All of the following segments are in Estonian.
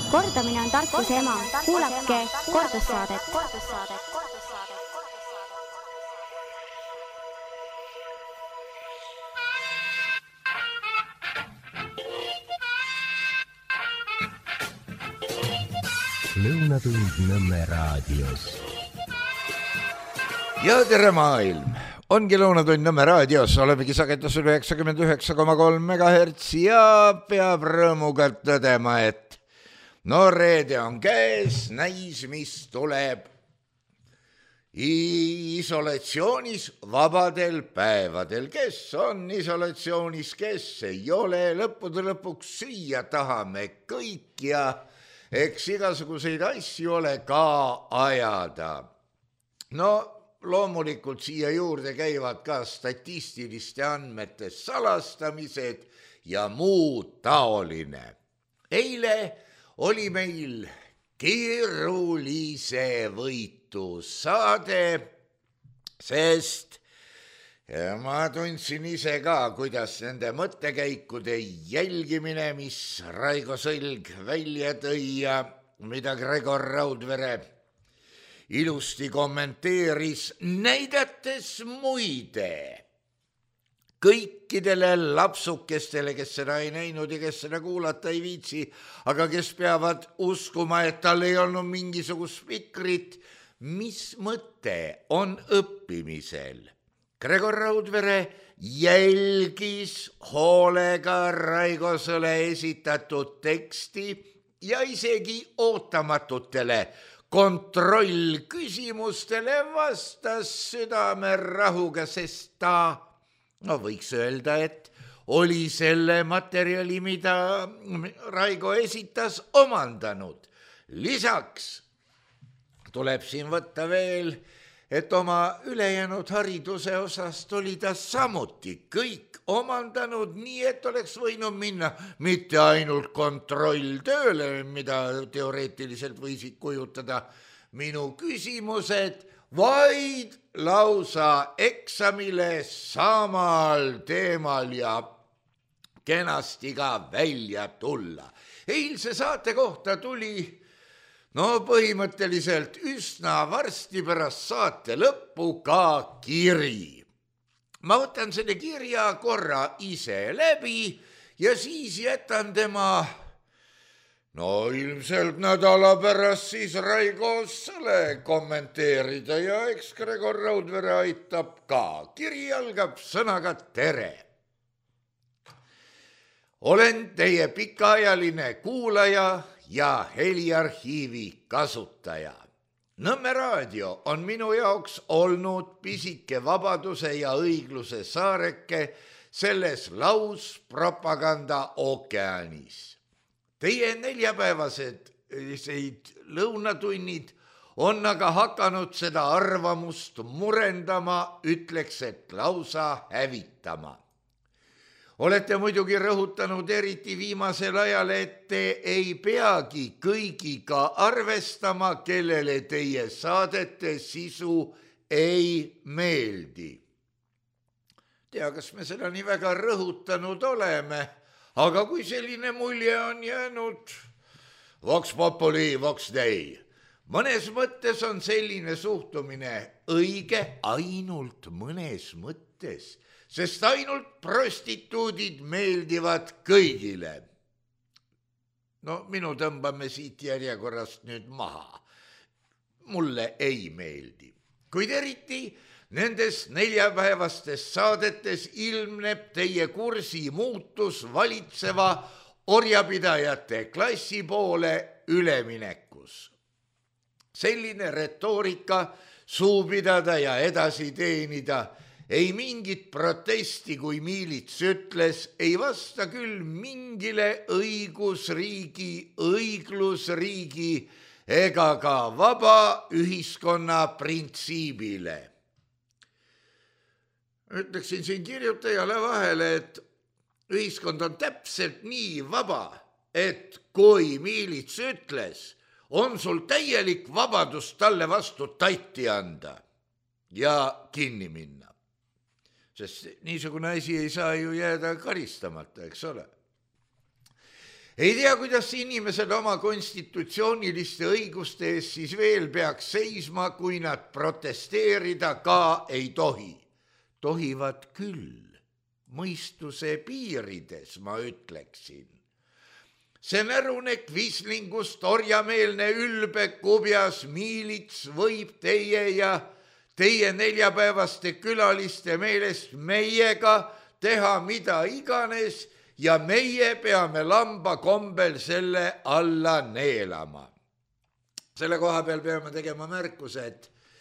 Kordamine on tarkuse ema. Kuulake kordussaadet. Lõunatund Nõmme raadios. Ja tere maailm! Ongi Lõunatund Nõmme raadios, olemegi sagedusel 99,3 MHz ja peab rõõmuga tõdema, et no reede on käes, näis, mis tuleb isolatsioonis vabadel päevadel. Kes on isolatsioonis, kes ei ole, lõppude lõpuks süüa tahame kõik ja eks igasuguseid asju ole ka ajada. No loomulikult siia juurde käivad ka statistiliste andmete salastamised ja muu taoline. Eile oli meil keerulise võitu saade, sest ma tundsin ise ka, kuidas nende mõttekäikude jälgimine, mis Raigo Sõlg välja tõi ja mida Gregor Raudvere ilusti kommenteeris, näidates muide kõikidele lapsukestele, kes seda ei näinud ja kes seda kuulata ei viitsi, aga kes peavad uskuma, et tal ei olnud mingisugust fikrit, mis mõte on õppimisel. Gregor Raudvere jälgis hoolega Raigo Sõle esitatud teksti ja isegi ootamatutele kontrollküsimustele vastas südamerahuga, sest ta, võiks öelda, et oli selle materjali, mida Raigo esitas, omandanud. Lisaks tuleb siin võtta veel, et oma ülejäänud hariduse osast oli ta samuti kõik omandanud, nii et oleks võinud minna mitte ainult kontrolltööle, mida teoreetiliselt võisid kujutada minu küsimused, vaid lausa eksamile samal teemal ja kenasti ka välja tulla. Eilse saate kohta tuli põhimõtteliselt üsna varsti pärast saate lõppu ka kiri. Ma võtan selle kirja korra ise läbi ja siis jätan tema ilmselt nädala pärast siis Raigo Sõle kommenteerida ja eks Gregor Raudvere aitab ka. Kiri algab sõnaga tere. Olen teie pikaajaline kuulaja ja heliarhiivi kasutaja. Nõmme raadio on minu jaoks olnud pisike vabaduse ja õigluse saareke selles lauspropaganda ookeanis. Teie neljapäevased lõunatunnid on aga hakanud seda arvamust murendama, ütleks, et lausa hävitama. Olete muidugi rõhutanud eriti viimasel ajal, et te ei peagi kõigiga arvestama, kellele teie saadete sisu ei meeldi. Tea, kas me seda nii väga rõhutanud oleme, aga kui selline mulje on jäänud, vox populi, vox dei. Mõnes mõttes on selline suhtumine õige, ainult mõnes mõttes, sest ainult prostituudid meeldivad kõigile. Minu tõmbame siit järjekorrast nüüd maha. Mulle ei meeldi. Kuid eriti nendes neljapäevastes saadetes ilmneb teie kursi muutus valitseva orjapidajate klassi poole üleminekus. Selline retoorika suu pidada ja edasi teenida ei mingit protesti, kui Miilits ütles, ei vasta küll mingile õiglusriigi ega ka vaba ühiskonna printsiibile. Ütleksin siin kirjutajale vahele, et ühiskond on täpselt nii vaba, et kui Miilits ütles, on sul täielik vabadus talle vastu tatti anda ja kinni minna. Sest niisugune asi ei saa ju jääda karistamata, eks ole. Ei tea, kuidas inimesed oma konstitutsiooniliste õiguste eest siis veel peaks seisma, kui nad protesteerida ka ei tohi. Tohivad küll, mõistuse piirides, ma ütleksin. See närune kvislingust orjameelne ülbe kubjas miilits võib teie ja teie neljapäevaste külaliste meelest meiega teha mida iganes ja meie peame lamba kombel selle alla neelama. Selle koha peal peame tegema märkuse,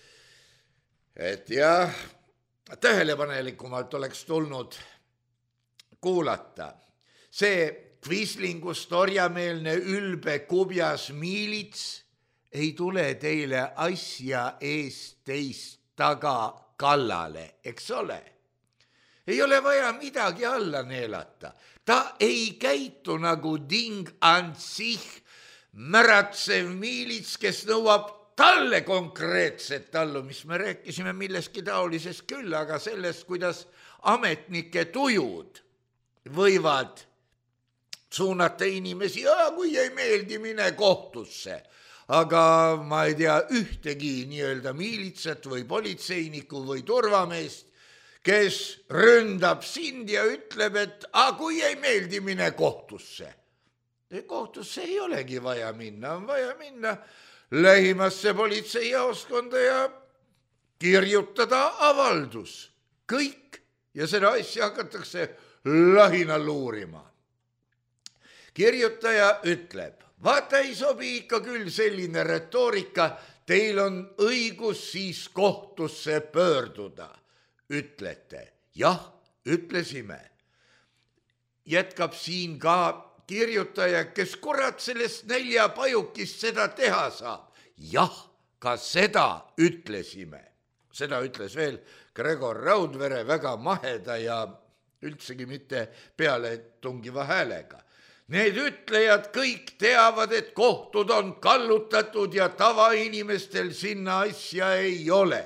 et jah, tähelepanelikumalt oleks tulnud kuulata. See kvislingust orjameelne ülbe kubjas miilits ei tule teile asja eest teist taga kallale, eks ole? Ei ole vaja midagi alla neelata. Ta ei käitu nagu ding an sich märatsev miilits, kes nõuab talle konkreetset allumist. Me rääkisime millestki taolisest küll, aga sellest, kuidas ametnike tujud võivad suunata inimesi, kui ei meeldi, mine kohtusse. Aga ma ei tea ühtegi nii-öelda miilitsat või politseinikku või turvameest, kes ründab sind ja ütleb, et kui ei meeldi, mine kohtusse. Kohtusse ei olegi vaja minna, on vaja minna lähimasse politseijaoskonda ja kirjutada avaldus. Kõik. Ja seda asja hakatakse lahinal uurima. Kirjutaja ütleb, vaata ei sobi ikka küll selline retoorika, teil on õigus siis kohtusse pöörduda. Ütlete, jah, ütlesime. Jätkab siin ka kirjutaja, kes kurat sellest näljapajukist seda teha saab. Jah, ka seda ütlesime. Seda ütles veel Gregor Raudvere väga maheda ja üldsegi mitte peale tungiva häälega. Need ütlejad kõik teavad, et kohtud on kallutatud ja tavainimestel sinna asja ei ole.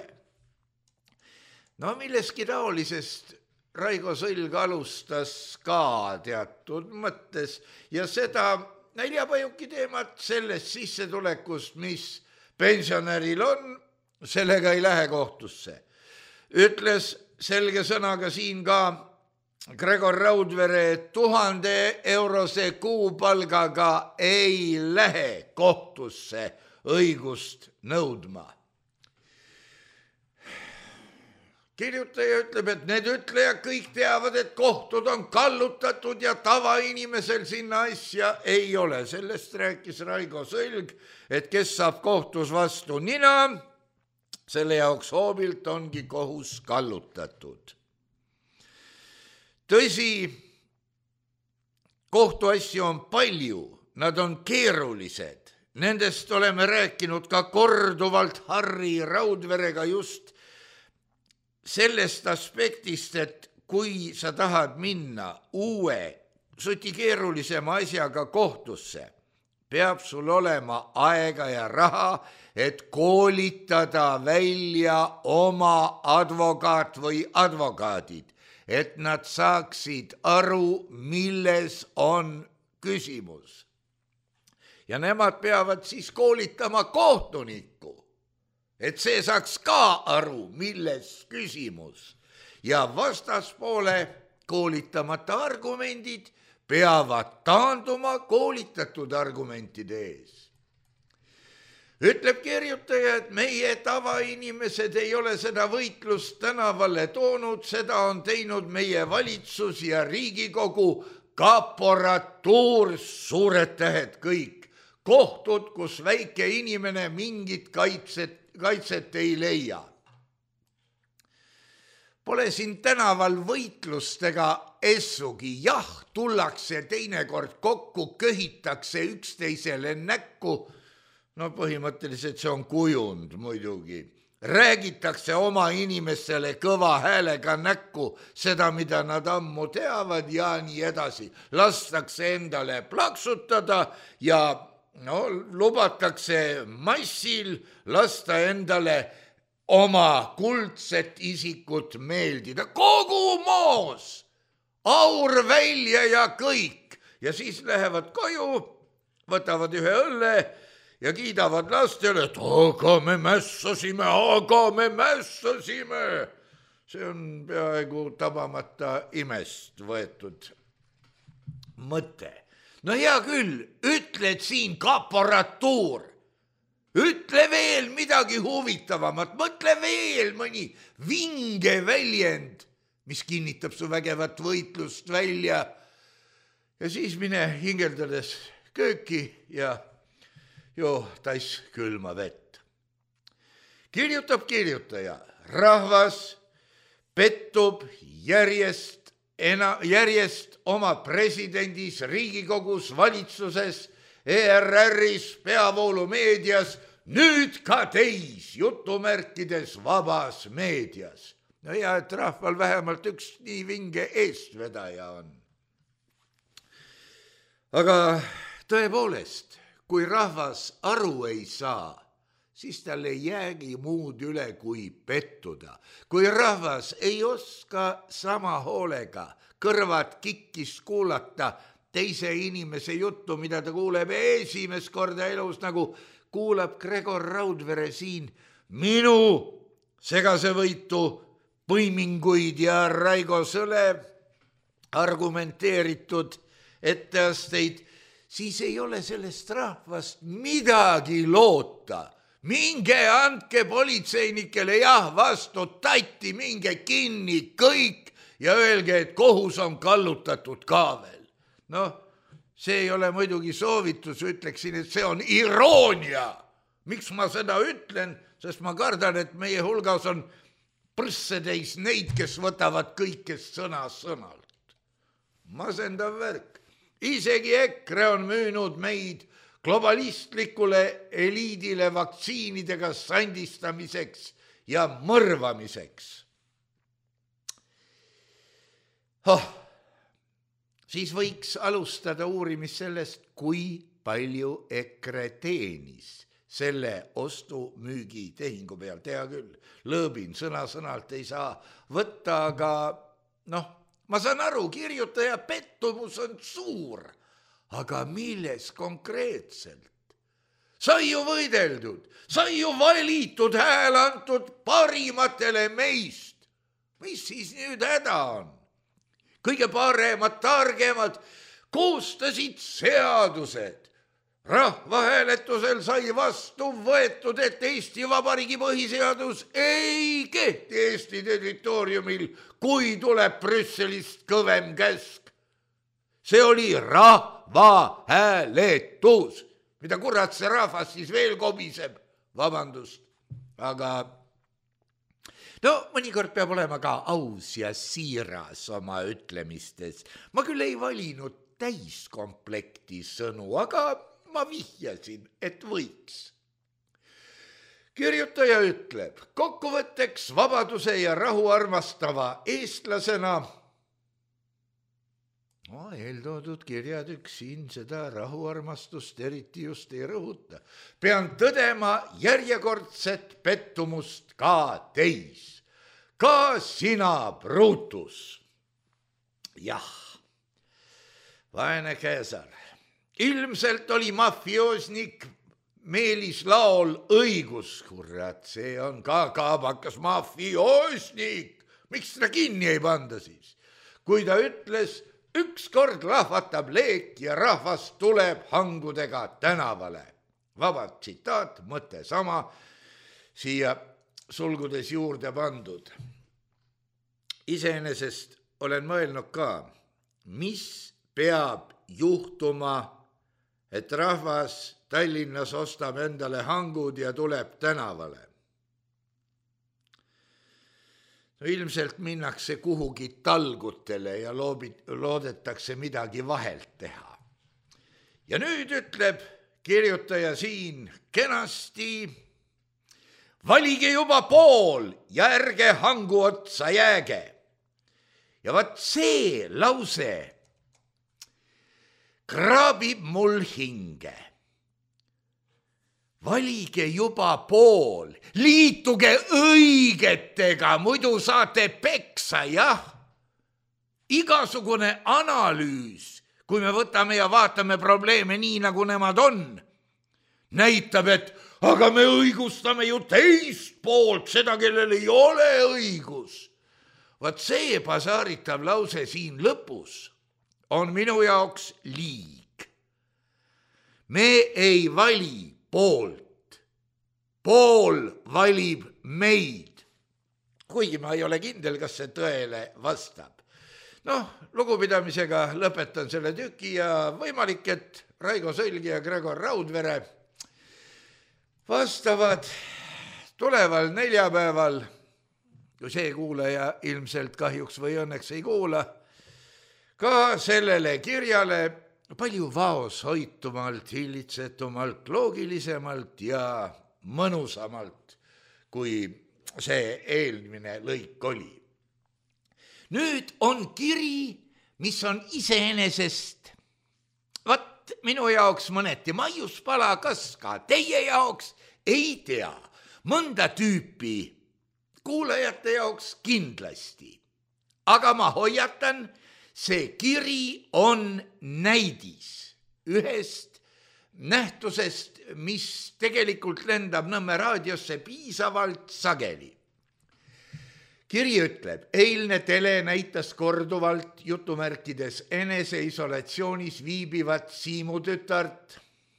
No milleski taolisest Raigo Sõlg alustas ka teatud mõttes ja seda näljapajuki teemat sellest sissetulekust, mis pensionäril on, sellega ei lähe kohtusse. Ütles selge sõnaga siin ka Gregor Raudvere, et 1000-eurose kuupalgaga ei lähe kohtusse õigust nõudma. Kirjutaja ütleb, et need ütlejad kõik teavad, et kohtud on kallutatud ja tavainimesel sinna asja ei ole. Sellest rääkis Raigo Sõlg, et kes saab kohtus vastu nina, selle jaoks hoobilt ongi kohus kallutatud. Tõsi, kohtuasju on palju, nad on keerulised. Nendest oleme rääkinud ka korduvalt Harri Raudverega just sellest aspektist, et kui sa tahad minna uue, suti keerulisema asjaga kohtusse, peab sul olema aega ja raha, et koolitada välja oma advokaat või advokaadid, et nad saaksid aru, milles on küsimus. Ja nemad peavad siis koolitama kohtunikku, et see saaks ka aru, milles küsimus. Ja vastaspoole koolitamata argumendid peavad taanduma koolitatud argumentide ees. Ütleb kirjutaja, et meie tavainimesed ei ole seda võitlust tänavale toonud, seda on teinud meie valitsus ja Riigikogu, kaporatuur, suured tähed kõik, kohtud, kus väike inimene mingit kaitset ei leia. Pole siin tänaval võitlustega essugi, jah, tullakse teinekord kokku, köhitakse üksteisele näkku, no põhimõtteliselt see on kujund muidugi. Räägitakse oma inimestele kõva häälega näkku seda, mida nad ammu teavad ja nii edasi. Lastakse endale plaksutada ja lubatakse massil lasta endale oma kuldset isikut meeldida. Kogu moos, aur välja ja kõik. ja siis lähevad koju, võtavad ühe õlle ja kiidavad lastele, et aga me mässasime. See on peaaegu tabamata imest võetud mõte. No hea küll, ütled siin kaporatuur, ütle veel midagi huvitavamat, mõtle veel mõni vinge väljend, mis kinnitab su vägevat võitlust välja. Ja siis mine hingeldades kööki ja joo tass külma vett. Kirjutab kirjutaja, rahvas pettub järjest oma presidendis, Riigikogus, valitsuses, ERR-is, peavoolumeedias, nüüd ka teis, jutumärkides vabas meedias. No ja, et rahval vähemalt üks nii vinge eestvedaja on. Aga tõepoolest, kui rahvas aru ei saa, siis tal ei jäägi muud üle kui pettuda. Kui rahvas ei oska sama hoolega kõrvad kikkis kuulata teise inimese juttu, mida ta kuuleb esimest korda elus, nagu kuulab Gregor Raudvere siin minu segasevõitu põiminguid ja Raigo Sõle argumenteeritud etteasteid, siis ei ole sellest rahvast midagi loota. Minge andke politseinikele vastu tatti, minge kinni kõik ja öelge, et kohus on kallutatud ka veel. Noh, see ei ole muidugi soovitus, ütleksin, et see on iroonia. Miks ma seda ütlen? Sest ma kardan, et meie hulgas on prõssetäis neid, kes võtavad kõikest sõna sõnalt. Masendav värk. Isegi EKRE on müünud meid globalistlikule eliidile vaktsiinidega sandistamiseks ja mõrvamiseks. Siis võiks alustada uurimist sellest, kui palju EKRE teenis selle ostu-müügi tehingu pealt. Hea küll, lõõbin, sõna-sõnalt ei saa võtta, aga ma saan aru, kirjutaja pettumus on suur. Aga milles konkreetselt? Sai ju võideldud, sai ju valitud, hääl antud parimatele meist. Mis siis nüüd häda on? Kõige paremad, targemad koostasid seadused. Rahvahääletusel sai vastu võetud, et Eesti Vabariigi põhiseadus ei kehti Eesti territooriumil, kui tuleb Brüsselist kõvem käsk. See oli rahvahääletus. Mida kurat see rahvas siis veel kobiseb? Vabandust. Aga mõnikord peab olema ka aus ja siiras oma ütlemistes. Ma küll ei valinud täiskomplekti sõnu, aga ma vihjasin, et võiks. Kirjutaja ütleb, kokkuvõtteks vabaduse ja rahu armastava eestlasena. Eeltoodud kirjatükk siin seda rahuarmastust eriti just ei rõhuta. Pean tõdema järjekordset pettumust ka teis. Ka sina, Brutus. Jah, vaene Caesar. Ilmselt oli mafioosnik Meelis Laol õigus. Kurat, see on ka kaabakas mafioosnik. Miks ta kinni ei panda siis? Kui ta ütles, ükskord lahvatab leek ja rahvas tuleb hangudega tänavale. Vabad tsitaat, mõte sama, siia sulgudes juurde pandud. Iseenesest olen mõelnud ka, mis peab juhtuma, et rahvas Tallinnas ostab endale hangud ja tuleb tänavale. Ilmselt minnakse kuhugi talgutele ja loodetakse midagi vahelt teha. Ja nüüd ütleb kirjutaja siin kenasti, valige juba pool ja ärge hangu otsa jääge. Ja vaat see lause kraabib mul hinge. Valige juba pool, liituge õigetega, muidu saate peksa, jah. Igasugune analüüs, kui me võtame ja vaatame probleeme nii, nagu nemad on, näitab, et aga me õigustame ju teist poolt, seda, kellel ei ole õigus. Vaat see basaaritav lause siin lõpus on minu jaoks liig. Me ei vali poolt, pool valib meid, kuigi ma ei ole kindel, kas see tõele vastab. Lugupidamisega lõpetan selle tüki ja võimalik, et Raigo Sõlgi ja Gregor Raudvere vastavad tuleval neljapäeval, kui see kuulaja ilmselt kahjuks või õnneks ei kuula, ka sellele kirjale palju vaoshoitumalt, hillitsetumalt, loogilisemalt ja mõnusamalt, kui see eelmine lõik oli. Nüüd on kiri, mis on iseenesest, minu jaoks mõneti maiuspala, kas ka teie jaoks, ei tea, mõnda tüüpi kuulajate jaoks kindlasti. Aga ma hoiatan, see kiri on näidis ühest nähtusest, mis tegelikult lendab Nõmme raadiosse piisavalt sageli. Kiri ütleb, eilne tele näitas korduvalt jutumärkides eneseisolatsioonis viibivat Siimu tütart.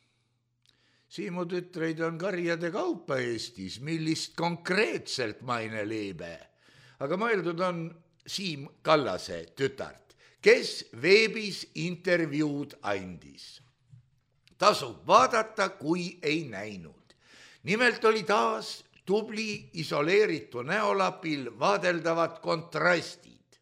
Siimu tütreid on karjade kaupa Eestis, millist konkreetselt maine leebe. Aga mõeldud on Siim Kallase tütart, kes veebis intervjuud andis. Tasub vaadata, kui ei näinud. Nimelt oli taas tubli isoleeritu näolapil vaadeldavad kontrastid.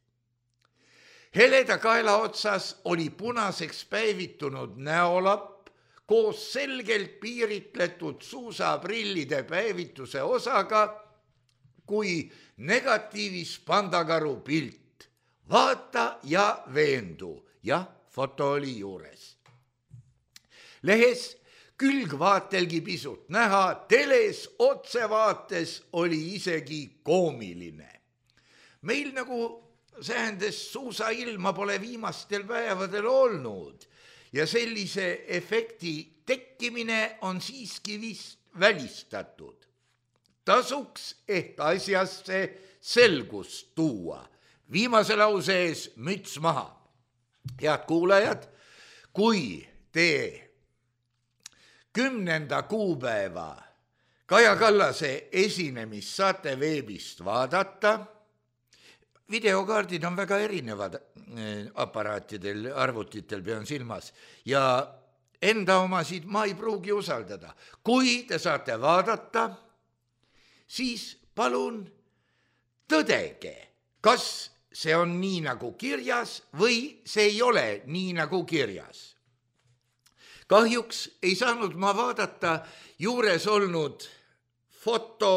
Heleda kaela otsas oli punaseks päevitunud näolapp koos selgelt piiritletud suusaprillide päevituse osaga kui negatiivis pandakaru pilt. Vaata ja veendu. Jah, foto oli juures. Lehes külgvaatelgi pisut näha, teles otsevaates oli isegi koomiline. Meil nagu säändes suusailma pole viimastel päevadel olnud ja sellise efekti tekkimine on siiski vist välistatud. Tasuks ehk asjasse selgust tuua. Viimase lause ees müts maha. Head kuulajad, kui te 10. kuupäeva Kaja Kallase esinemist saate veebist vaadata, videokaardid on väga erinevad aparaatidel, arvutitel pean silmas ja enda omasid ma ei pruugi usaldada. Kui te saate vaadata, siis palun tõdege, kas see on nii nagu kirjas või see ei ole nii nagu kirjas. Kahjuks ei saanud ma vaadata juures olnud foto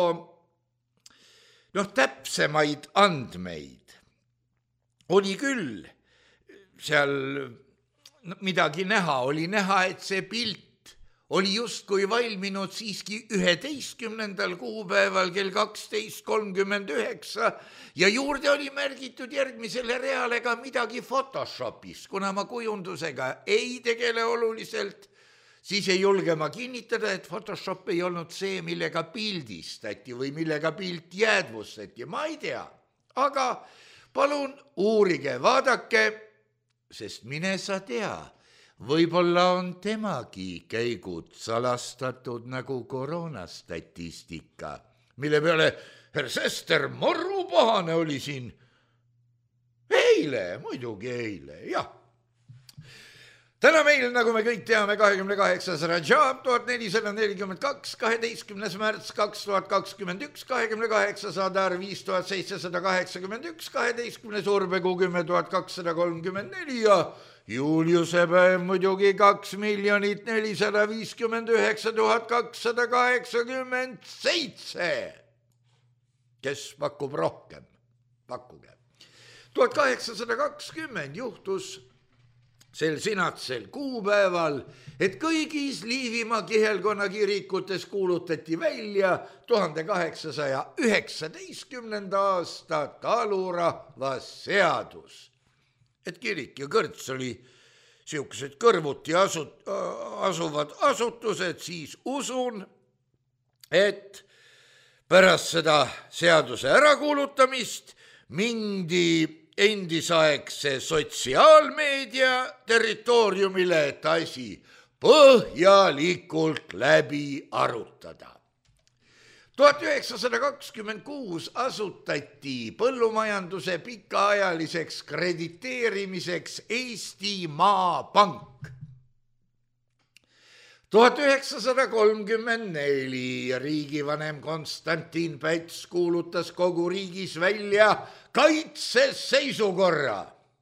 täpsemaid andmeid. Oli küll seal midagi näha, oli näha, et see pilt oli justkui valminud siiski 11. kuupäeval kell 12:39 ja juurde oli märgitud järgmisele reale ka midagi Photoshopis. Kuna ma kujundusega ei tegele oluliselt, siis ei julge ma kinnitada, et Photoshop ei olnud see, millega pildistati või millega pilt jäädvustati. Ma ei tea, aga palun uurige, vaadake, sest mine sa tea, võib-olla on temagi käigud salastatud nagu koroonastatistika, mille peale herr Sester morupahane oli siin eile, muidugi eile, jah. Täna meil, nagu me kõik teame, 28. Rajab 1442, 12. märts 2021, 28. Adar 5781, 12. Urbekuu 10.234 ja Juliuse päev muidugi 2,059,287. Kes pakub rohkem? Pakkuge. 1820 juhtus sel sinatsel kuupäeval, et kõigis Liivimaa kihelkonna kirikutes kuulutati välja 1819. aasta talurahva seadus. Et kirik ja kõrts oli siukesed kõrvuti asuvad asutused, siis usun, et pärast seda seaduse ärakuulutamist mindi endisaegse sotsiaalmeedia territooriumile, et asi põhjalikult läbi arutada. 1926 asutati põllumajanduse pikaajaliseks krediteerimiseks Eesti Maapank. 1934 riigivanem Konstantin Päts kuulutas kogu riigis välja kaitseseisukorra.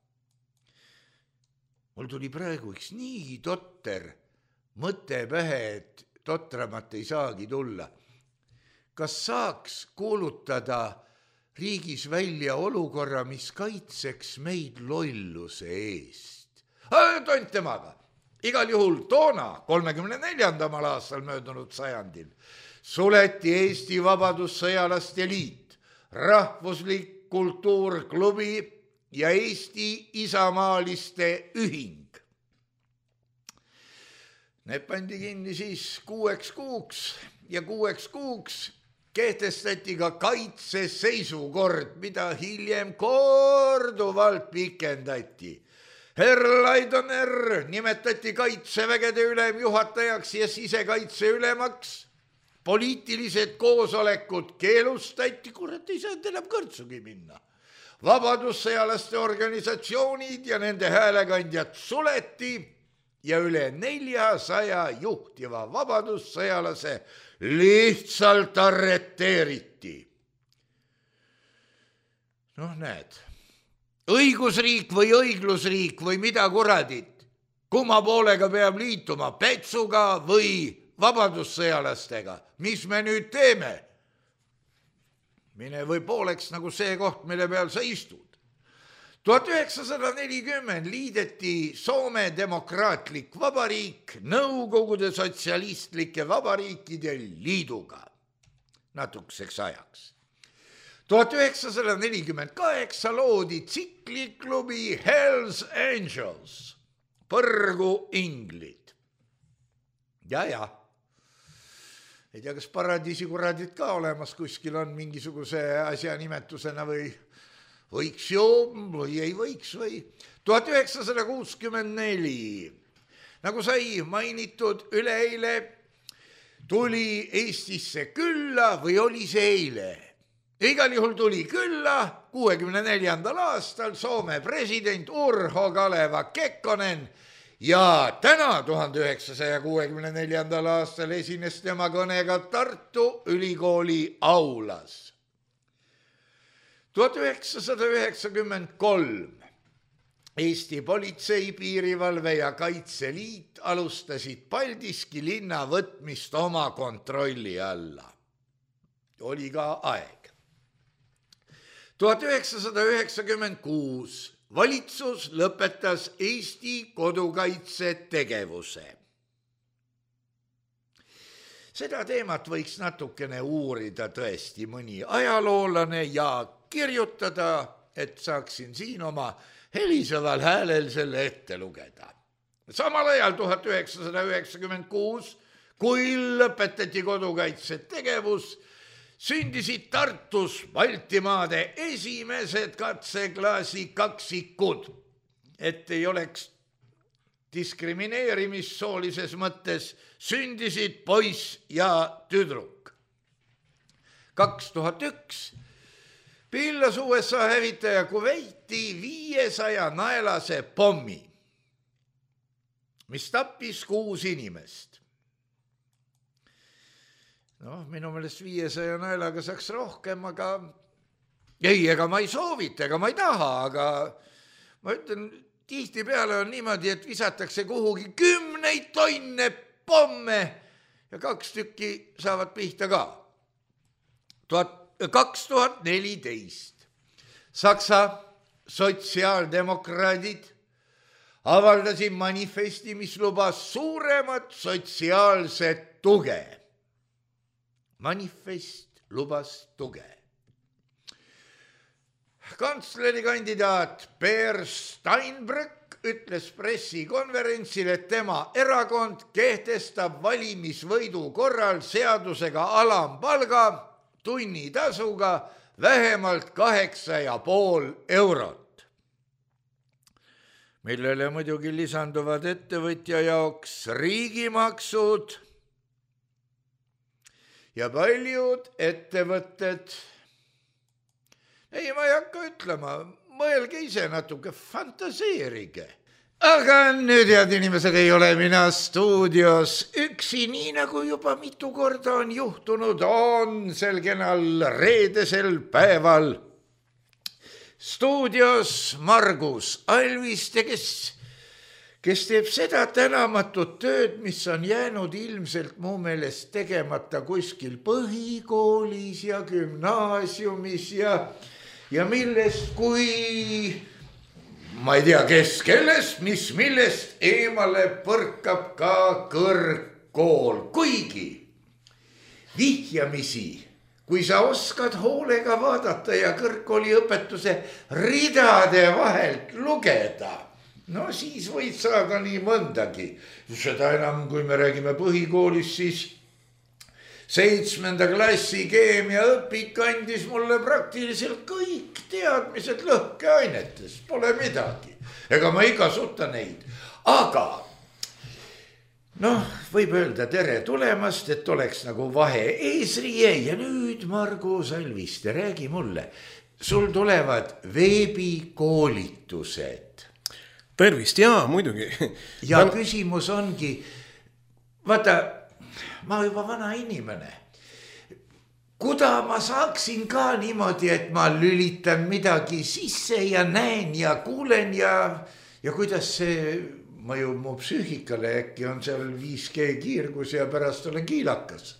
Mul tuli praegu üks nii totter mõte pähe, et totramat ei saagi tulla. Kas saaks kuulutada riigis välja olukorra, mis kaitseks meid lolluse eest? Tont temaga. Igal juhul toona, 34. aastal möödunud sajandil, suleti Eesti Vabadussõjalaste Liit, Rahvuslik Kultuurklubi ja Eesti Isamaaliste Ühing. Need pandi kinni siis 6 kuuks ja 6 kuuks kehtestati ka kaitseseisukord, mida hiljem korduvalt pikendati. Herr Laidoner nimetati kaitsevägede ülemjuhatajaks ja sisekaitse ülemaks. Poliitilised koosolekud keelustati, kurat ei saanud enam kõrtsugi minna. Vabadussõjalaste organisatsioonid ja nende häälekandjad suleti ja üle 400 juhtiva vabadussõjalase lihtsalt arreteeriti. Noh, näed, õigusriik või õiglusriik või mida kuradit, kumma poolega peab liituma, Pätsuga või vabadussõjalastega, mis me nüüd teeme? Mine või pooleks nagu see koht, mille peal sa istud. 1940 liideti Soome demokraatlik vabariik Nõukogude sotsialistlike vabariikide liiduga natukeseks ajaks. 1948 loodi tsikliklubi Hells Angels, põrgu inglid. Ja. Ei tea, kas paradiisi kuradid ka olemas kuskil on mingisuguse asja nimetusena või võiks ju või ei võiks või. 1964, nagu sai mainitud üleeile, tuli Eestisse külla või oli see eile? Igal juhul tuli külla 64. aastal Soome president Urho Kaleva Kekkonen ja täna 1964. aastal esines tema kõnega Tartu Ülikooli aulas. 1993 Eesti Politsei, Piirivalve ja Kaitseliit alustasid Paldiski linna võtmist oma kontrolli alla. Oli ka aeg. 1996 valitsus lõpetas Eesti kodukaitse tegevuse. Seda teemat võiks natukene uurida tõesti mõni ajaloolane ja kirjutada, et saaksin siin oma heliseval häälel selle ette lugeda. Samal ajal 1996, kui lõpetati kodukaitse tegevus, sündisid Tartus Baltimaade esimesed katseklaasi kaksikud, et ei oleks diskrimineerimist soolises mõttes, sündisid poiss ja tüdruk. 2001 pillas USA hävitaja Kuveiti 500 naelase pommi, mis tappis 6 inimest. Noh, minu meelest 500 naelaga saaks rohkem, aga ega ma ei soovita, ega ma ei taha, aga ma ütlen, tihtipeale on niimoodi, et visatakse kuhugi 10 tonne pomme ja 2 tükki saavad pihta ka. 2014 Saksa sotsiaaldemokraadid avaldasid manifesti, mis lubas suuremat sotsiaalset tuge. Manifest lubas tuge. Kanslerikandidaat Per Steinbrück ütles pressikonverentsil, et tema erakond kehtestab valimisvõidu korral seadusega alampalga tunnitasuga vähemalt 8,5 eurot. Millele muidugi lisanduvad ettevõtja jaoks riigimaksud ja paljud ettevõtted. Ei, ma ei hakka ütlema, mõelge ise natuke, fantaseerige. Aga nüüd, head inimesed, ei ole mina stuudios üksi, nii nagu juba mitu korda on juhtunud, on sel kenal reedesel päeval stuudios Margus Alviste, kes teeb seda tänamatut tööd, mis on jäänud ilmselt mu meelest tegemata kuskil põhikoolis ja gümnaasiumis ja millest, kui ma ei tea, kes kellest, mis millest eemale põrkab ka kõrgkool. Kuigi vihjamisi, kui sa oskad hoolega vaadata ja kõrgkooli õpetuse ridade vahelt lugeda, no siis võid saada nii mõndagi. Seda enam, kui me räägime põhikoolis, siis 7. klassi keemiaõpik andis mulle praktiliselt kõik teadmised lõhkeainetes, pole midagi. Ega ma ei kasuta neid, aga võib öelda tere tulemast, et oleks nagu vahe eesriie. Ja nüüd, Margus Alviste, räägi mulle, sul tulevad veebikoolitused. Tervist, jaa, muidugi. Ja küsimus ongi, vaata, ma juba vana inimene. Kuda ma saaksin ka niimoodi, et ma lülitan midagi sisse ja näen ja kuulen ja kuidas see mõjub mu psüühikale, äkki on seal 5G kiirgus ja pärast olen kiilakas.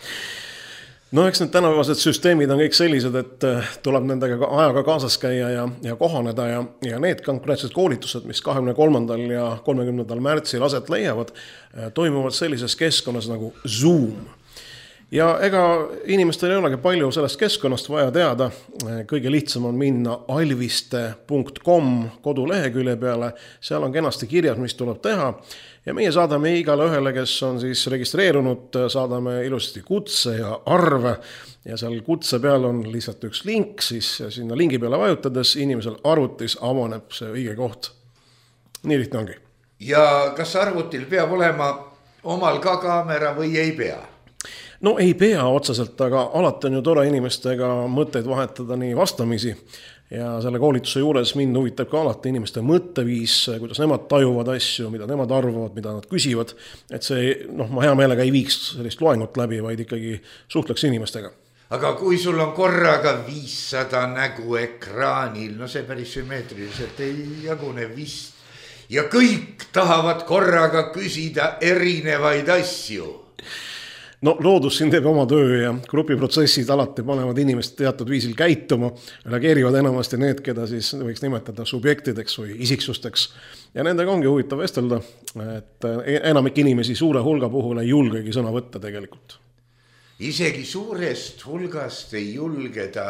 No eks need tänapäevased süsteemid on kõik sellised, et tuleb nendega ajaga kaasas käia ja kohaneda ja need konkreetsed koolitused, mis 23. ja 30. märtsil aset leiavad, toimuvad sellises keskkonnas nagu Zoom. Ja ega inimestel ei olegi palju sellest keskkonnast vaja teada. Kõige lihtsam on minna alviste.com kodulehekülje peale. Seal on kenasti kirjas, mis tuleb teha. Ja meie saadame igale ühele, kes on siis registreerunud, saadame ilusasti kutse ja arve. Ja seal kutse peal on lihtsalt üks link, siis sinna lingi peale vajutades inimesel arvutis avaneb see õige koht. Nii lihtne ongi. Ja kas arvutil peab olema omal ka kaamera või ei pea? No ei pea otseselt, aga alati on ju tore inimestega mõtteid vahetada nii vastamisi. Ja selle koolituse juures mind huvitab ka alati inimeste mõtteviis, kuidas nemad tajuvad asju, mida nemad arvavad, mida nad küsivad. Et see, ma hea meelega ei viiks sellist loengut läbi, vaid ikkagi suhtleks inimestega. Aga kui sul on korraga 500 nägu ekraanil, see päris sümmeetriliselt ei jagune vist. Ja kõik tahavad korraga küsida erinevaid asju. No loodus siin teeb oma töö ja grupiprotsessid alati panevad inimest teatud viisil käituma, reageerivad enamasti need, keda siis võiks nimetada subjektideks või isiksusteks. Ja nendega ongi huvitav vestelda, et enamik inimesi suure hulga puhul ei julgegi sõna võtta tegelikult. Isegi suurest hulgast ei julge ta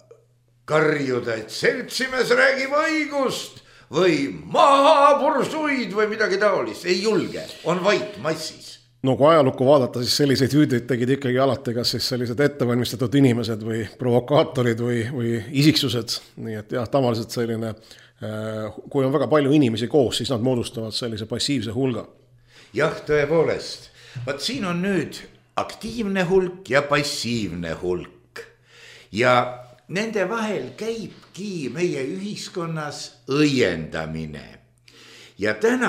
karjuda, et seltsimees räägib õigust või maha pursuid või midagi taolist. Ei julge, on vait massis. No kui ajalukku vaadata, siis selliseid hüüdeid tegid ikkagi alati kas siis sellised ettevalmistatud inimesed või provokaatorid või isiksused. Nii et jah, tavaliselt selline, kui on väga palju inimesi koos, siis nad moodustavad sellise passiivse hulga. Jah, tõepoolest. Vaat siin on nüüd aktiivne hulk ja passiivne hulk. Ja nende vahel käibki meie ühiskonnas õiendamine. Ja täna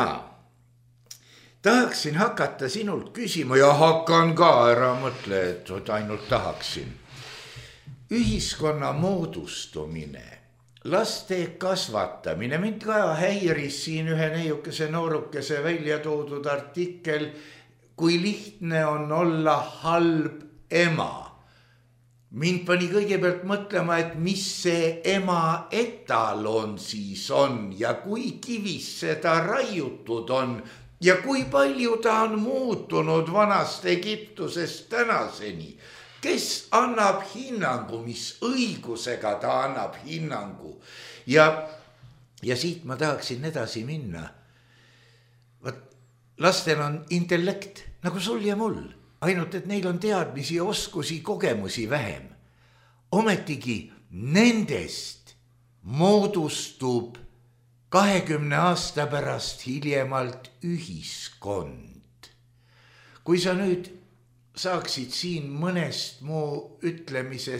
tahaksin hakata sinult küsima ja hakkan ka, ära mõtle, et ainult tahaksin. Ühiskonna moodustumine, laste kasvatamine, mind ka häiris siin ühe neiukese noorukese välja toodud artikkel, kui lihtne on olla halb ema. Mind pani kõigepealt mõtlema, et mis see ema etalon siis on ja kui kivis seda raiutud on, ja kui palju ta on muutunud vanast Egiptusest tänaseni, kes annab hinnangu, mis õigusega ta annab hinnangu. Ja ja siit ma tahaksin edasi minna. Vaat, lastel on intellekt nagu sul ja mul, ainult et neil on teadmisi, oskusi, kogemusi vähem. Ometigi nendest moodustub 20 aasta pärast hiljemalt ühiskond. Kui sa nüüd saaksid siin mõnest mu ütlemise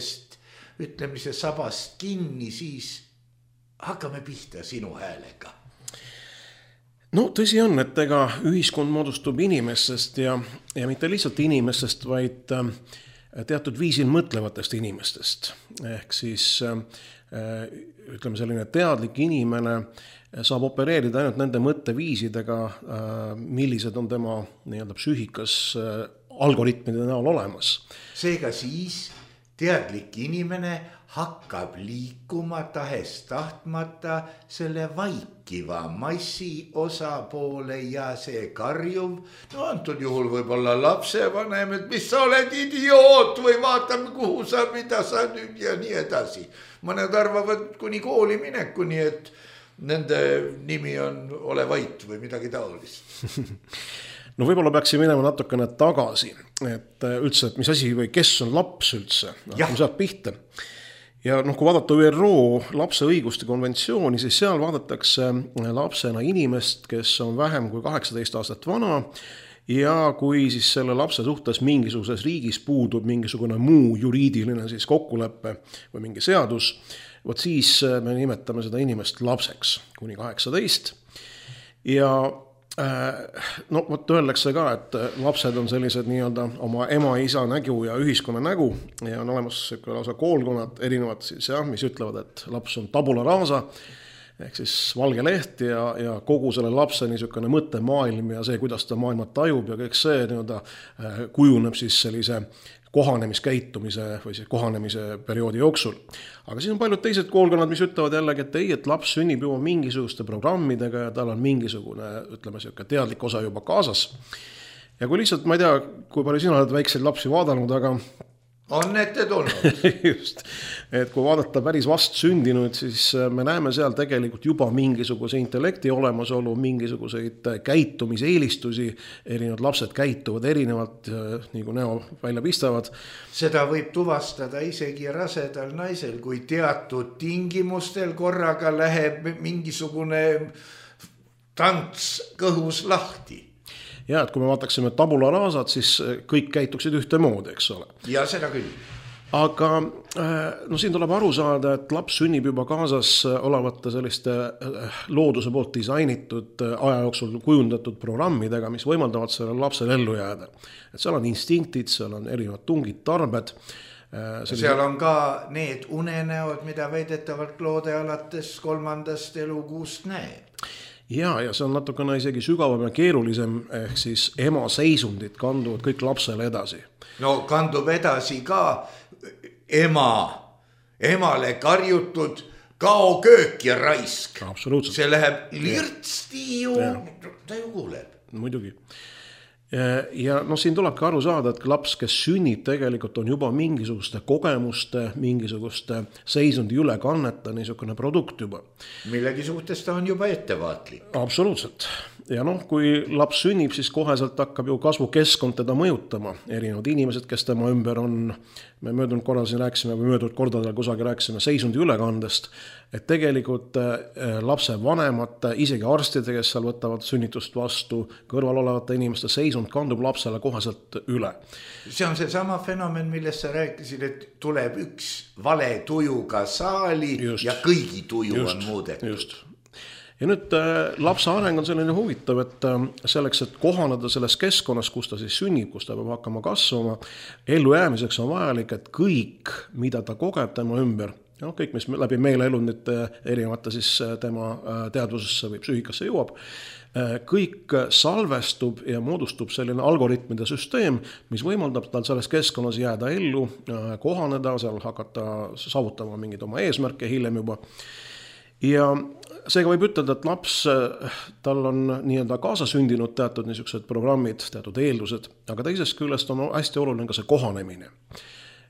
sabast kinni, siis hakkame pihta sinu häälega. No tõsi on, et ega ühiskond moodustub inimestest ja mitte lihtsalt inimestest, vaid teatud viisil mõtlevatest inimestest. Ehk siis ütleme selline teadlik inimene saab opereerida ainult nende mõtteviisidega, millised on tema nii-öelda psüühikas algoritmide näol olemas. Seega siis teadlik inimene hakkab liikuma tahes tahtmata selle vaikiva massi osapoole ja see karjuv, no antud juhul võib olla lapsevanem, et mis sa oled idioot või vaatame kuhu sa, mida sa nüüd ja nii edasi. Mõned arvavad kuni kooli minekuni, et nende nimi on Ole vait või midagi taolist. No võib-olla peaksime minema natukene tagasi, et üldse, et mis asi või kes on laps üldse, kui saab pihta. Ja kui vaadata ÜRO lapse õiguste konventsiooni, siis seal vaadatakse lapsena inimest, kes on vähem kui 18 aastat vana ja kui siis selle lapse suhtes mingisuguses riigis puudub mingisugune muu juriidiline siis kokkulepe või mingi seadus, võt siis me nimetame seda inimest lapseks kuni 18 ja no võt öeldakse ka, et lapsed on sellised nii-öelda oma ema, isa nägu ja ühiskonna nägu ja on olemas lausa koolkonnad erinevad siis mis ütlevad, et laps on tabula rasa ehk siis valge leht ja kogu selle lapse niisugune mõttemaailm ja see, kuidas ta maailma tajub ja kõik see nii-öelda kujuneb siis sellise kohanemiskäitumise või siis kohanemise perioodi jooksul. Aga siis on paljud teised koolkonnad, mis ütlevad jällegi, et ei, et laps sünnib juba mingisuguste programmidega ja tal on mingisugune, ütleme, teadlik osa juba kaasas. Ja kui lihtsalt, ma ei tea, kui palju sina oled väikseid lapsi vaadanud, aga on ette tulnud. Just, et kui vaadata päris vast sündinud, siis me näeme seal tegelikult juba mingisuguse intellekti olemasolu, mingisuguseid käitumiseelistusi, erinevad lapsed käituvad erinevalt, nii kui näo välja pistavad. Seda võib tuvastada isegi rasedal naisel, kui teatud tingimustel korraga läheb mingisugune tants kõhus lahti. Ja, et kui me vaataksime tabula rasat, siis kõik käituksid ühte moodi, eks ole. Ja seda küll. Aga no siin tuleb aru saada, et laps sünnib juba kaasas olevate selliste looduse poolt disainitud aja jooksul kujundatud programmidega, mis võimaldavad sellel lapsel ellu jääda. Et seal on instinktid, seal on erinevad tungid, tarbed. Seal on ka need unenäod, mida väidetavalt loode alates 3. elukuust näeb. Ja see on natukene isegi sügavam ja keerulisem, ehk siis ema seisundid kanduvad kõik lapsele edasi. No kandub edasi ka emale karjutud kao köök ja raisk. Absoluutselt. See läheb lirtsti ju, ta ju kuuleb. Muidugi. Ja no siin tulebki aru saada, et laps, kes sünnib tegelikult on juba mingisuguste kogemuste, mingisuguste seisundi ülekanneta niisugune produkt juba. Millegi suhtes ta on juba ettevaatlik. Absoluutselt. Ja kui laps sünnib, siis koheselt hakkab ju kasvukeskkond teda mõjutama. Erinevad inimesed, kes tema ümber on, me möödunud kordadel kusagil rääkisime seisundi ülekandest, et tegelikult lapse vanemate, isegi arstide, kes seal võtavad sünnitust vastu, kõrval olevate inimeste seisund kandub lapsele koheselt üle. See on see sama fenomen, millest sa rääkisid, et tuleb üks vale tujuga saali ja kõigi tuju on muudetud. Just. Ja nüüd lapse areng on selline huvitav, et selleks, et kohaneda selles keskkonnas, kus ta siis sünnib, kus ta peab hakkama kasvama, ellu jäämiseks on vajalik, et kõik, mida ta kogeb tema ümber, kõik, mis läbi meeleelundite erinevate siis tema teadvusesse või psüühikasse jõuab, kõik salvestub ja moodustub selline algoritmide süsteem, mis võimaldab tal selles keskkonnas jääda ellu, kohaneda, seal hakata saavutama mingid oma eesmärke hiljem juba. Ja seega võib ütelda, et laps, tal on nii-öelda kaasasündinud teatud niisugused programmid, teatud eeldused, aga teisest küljest on hästi oluline ka see kohanemine.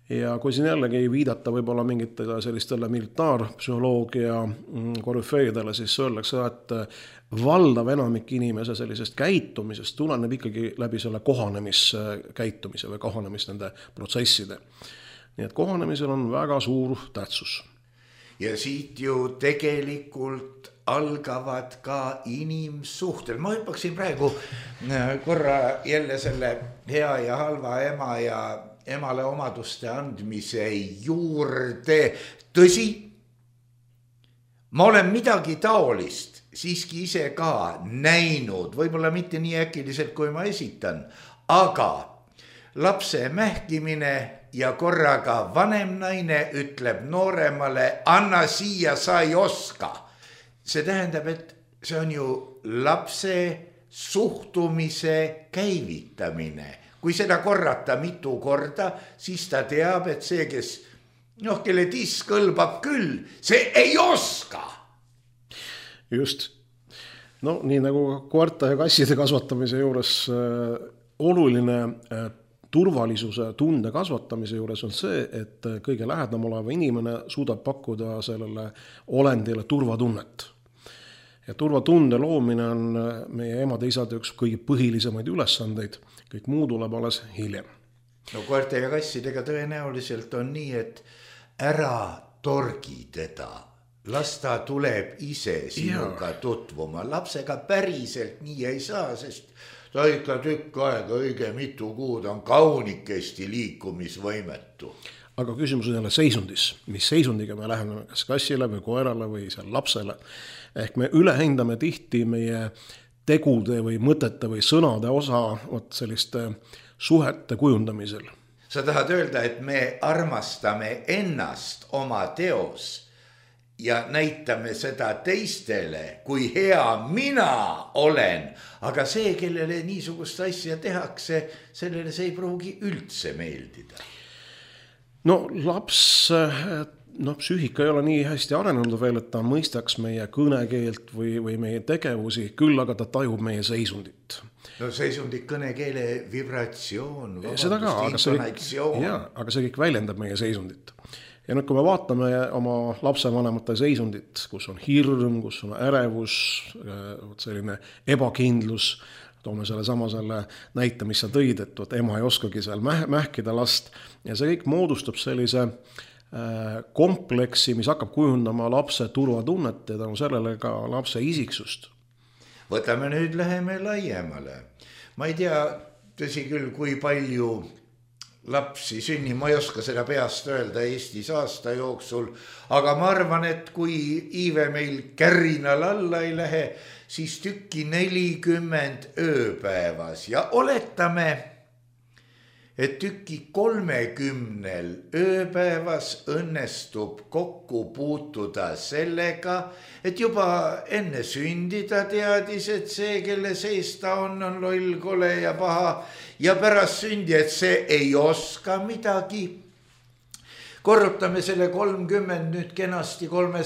Ja kui siin jällegi viidata võib-olla mingitele sellistele militaarpsühholoogia korüfeedele, siis öeldakse, et valdav enamik inimese sellisest käitumisest tuleneb ikkagi läbi selle kohanemiskäitumise või kohanemis nende protsesside. Nii et kohanemisel on väga suur tähtsus. Ja siit ju tegelikult algavad ka inimsuhted. Ma hüppaksin praegu korra jälle selle hea ja halva ema ja emale omaduste andmise juurde. Tõsi, ma olen midagi taolist siiski ise ka näinud, võib-olla mitte nii äkiliselt, kui ma esitan, aga lapse mähkimine ja korraga vanem naine ütleb nooremale, anna siia, sa ei oska. See tähendab, et see on ju lapse suhtumise käivitamine. Kui seda korrata mitu korda, siis ta teab, et see, kes, kelle tiss kõlbab küll, see ei oska. Just. No nii nagu koerte ja kasside kasvatamise juures oluline turvalisuse tunde kasvatamise juures on see, et kõige lähedam oleva inimene suudab pakkuda sellele olendile turvatunnet. Ja turvatunde loomine on meie emade isade üks kõige põhilisemaid ülesandeid, kõik muu tuleb alles hiljem. No koerte ja kassidega tõenäoliselt on nii, et ära torgi teda. Las ta tuleb ise sinuga tutvuma. Lapsega päriselt nii ei saa, sest ta ikka tükk aega õige mitu kuud on kaunikesti liikumisvõimetu. Aga küsimus on jälle seisundis. Mis seisundiga me läheneme kas kassile või koerale või seal lapsele. Ehk me ülehindame tihti meie tegude või mõtete või sõnade osa selliste suhete kujundamisel. Sa tahad öelda, et me armastame ennast oma teos ja näitame seda teistele, kui hea mina olen, aga see, kellele niisugust asja tehakse, sellele see ei pruugi üldse meeldida. No laps, psüühika ei ole nii hästi arenenud veel, et ta mõistaks meie kõnekeelt või meie tegevusi, küll aga ta tajub meie seisundit. No seisundit, kõnekeele vibratsioon, intonatsioon. Aga see kõik väljendab meie seisundit. Ja nüüd, kui me vaatame oma lapsevanemate seisundit, kus on hirm, kus on ärevus, selline ebakindlus, toome selle näite, mis sa tõid, et ema ei oskagi seal mähkida last. Ja see kõik moodustab sellise kompleksi, mis hakkab kujundama lapse turvatunnet ja tänu sellele ka lapse isiksust. Võtame nüüd, läheme laiemale. Ma ei tea, tõsi küll, kui palju lapsi sünni, ma ei oska seda peast öelda Eestis aasta jooksul, aga ma arvan, et kui iive meil kärinal alla ei lähe, siis tükki 40 ööpäevas ja oletame, et tükki 30 ööpäevas õnnestub kokku puutuda sellega, et juba enne sündida teadis, et see, kelle sees ta on loll, kole ja paha ja pärast sündi, et see ei oska midagi. Korrutame selle 30 nüüd kenasti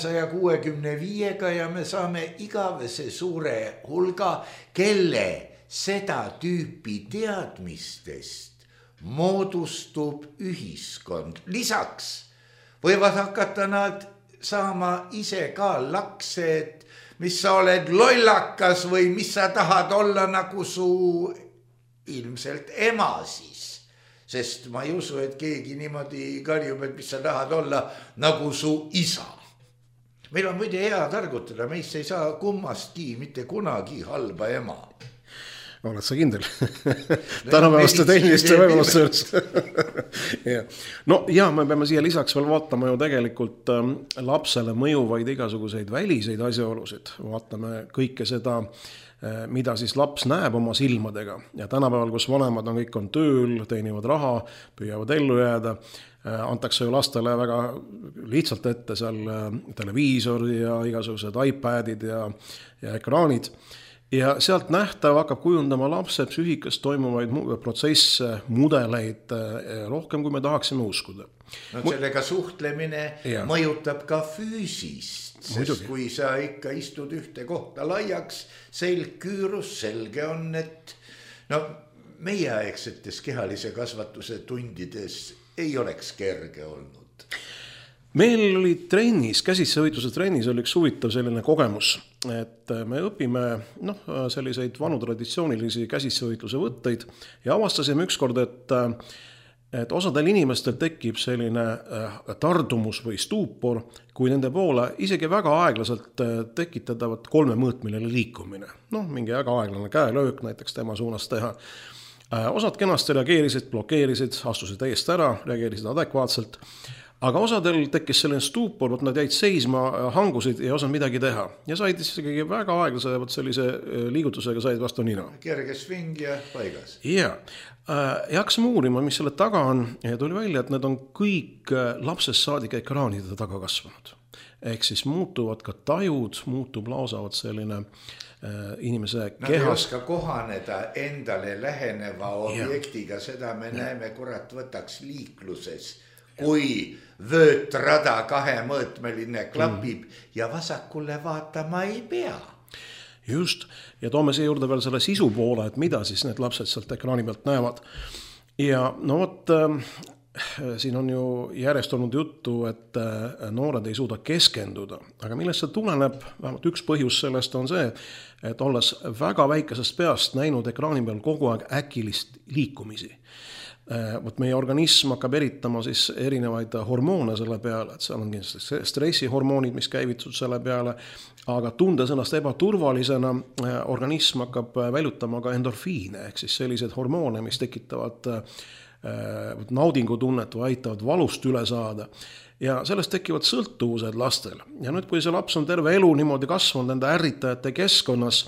365 ja me saame igavese suure hulga, kelle seda tüüpi teadmistest moodustub ühiskond. Lisaks võivad hakata nad saama ise ka laksed, mis sa oled lollakas või mis sa tahad olla nagu su ilmselt ema siis. Sest ma ei usu, et keegi niimoodi karjub, et mis sa tahad olla nagu su isa. Meil on muide hea targutada, meist ei saa kummastki mitte kunagi halba ema. Oled sa kindel? Tänapäevaste tehniliste võimalust. No ja, me peame siia lisaks veel vaatama ju tegelikult lapsele mõjuvaid igasuguseid väliseid asjaolusid. Vaatame kõike seda, mida siis laps näeb oma silmadega. Ja tänapäeval, kus vanemad kõik on tööl, teenivad raha, püüavad ellu jääda, antakse ju lastele väga lihtsalt ette seal televiisor ja igasugused iPadid ja ekraanid. Ja sealt nähtav hakkab kujundama lapse psüühikas toimuvaid protsesse, mudeleid rohkem, kui me tahaksime uskuda. No sellega suhtlemine mõjutab ka füüsist, sest kui sa ikka istud ühte kohta laiaks, selg küürus, selge on, et meieaegsetes kehalise kasvatuse tundides ei oleks kerge olnud. Meil oli trennis, käsitsevõitluse trennis oli üks huvitav selline kogemus, et me õpime selliseid vanu traditsioonilisi käsitsevõitluse võtteid ja avastasime ükskord, et osadel inimestel tekib selline tardumus või stuupor, kui nende poole isegi väga aeglaselt tekitadavat 3-mõõtmeline liikumine. Mingi väga aeglane käelöök näiteks tema suunas teha. Osad kenasti reageerisid, blokeerisid, astusid täiesti ära, reageerisid adekvaatselt. Aga osadel tekkis selline stuupor, nad jäid seisma, hangusid ja osanud midagi teha. Ja said isegi väga aeglase sellise liigutusega said vastu nina. Kerge sving ja paigas. Ja hakkasime uurima, mis selle taga on. Ja tuli välja, et need on kõik lapsest saadik ekraanide taga kasvanud. Ehk siis muutuvad ka tajud, muutub lausavad selline inimese keha. Nad ei oska kohaneda endale läheneva objektiga, seda me näeme, kurat võtaks liikluses. Kui vöötrada 2-mõõtmeline klapib ja vasakule vaatama ei pea. Just, ja toome siia juurde veel selle sisu poole, et mida siis need lapsed sealt ekraani pealt näevad. Ja siin on ju järjest olnud juttu, et noored ei suuda keskenduda, aga millest see tuleneb, vähemalt üks põhjus sellest on see, et olles väga väikesest peast näinud ekraani peal kogu aeg äkilist liikumisi. Meie organism hakkab eritama siis erinevaid hormoone selle peale, et seal on kindlasti stressihormoonid, mis käivitud selle peale, aga tundes ennast ebaturvalisena, organism hakkab väljutama ka endorfiine, ehk siis sellised hormoone, mis tekitavad naudingutunnet või aitavad valust üle saada. Ja sellest tekivad sõltuvused lastel. Ja nüüd, kui see laps on terve elu niimoodi kasvanud nende ärritajate keskkonnas,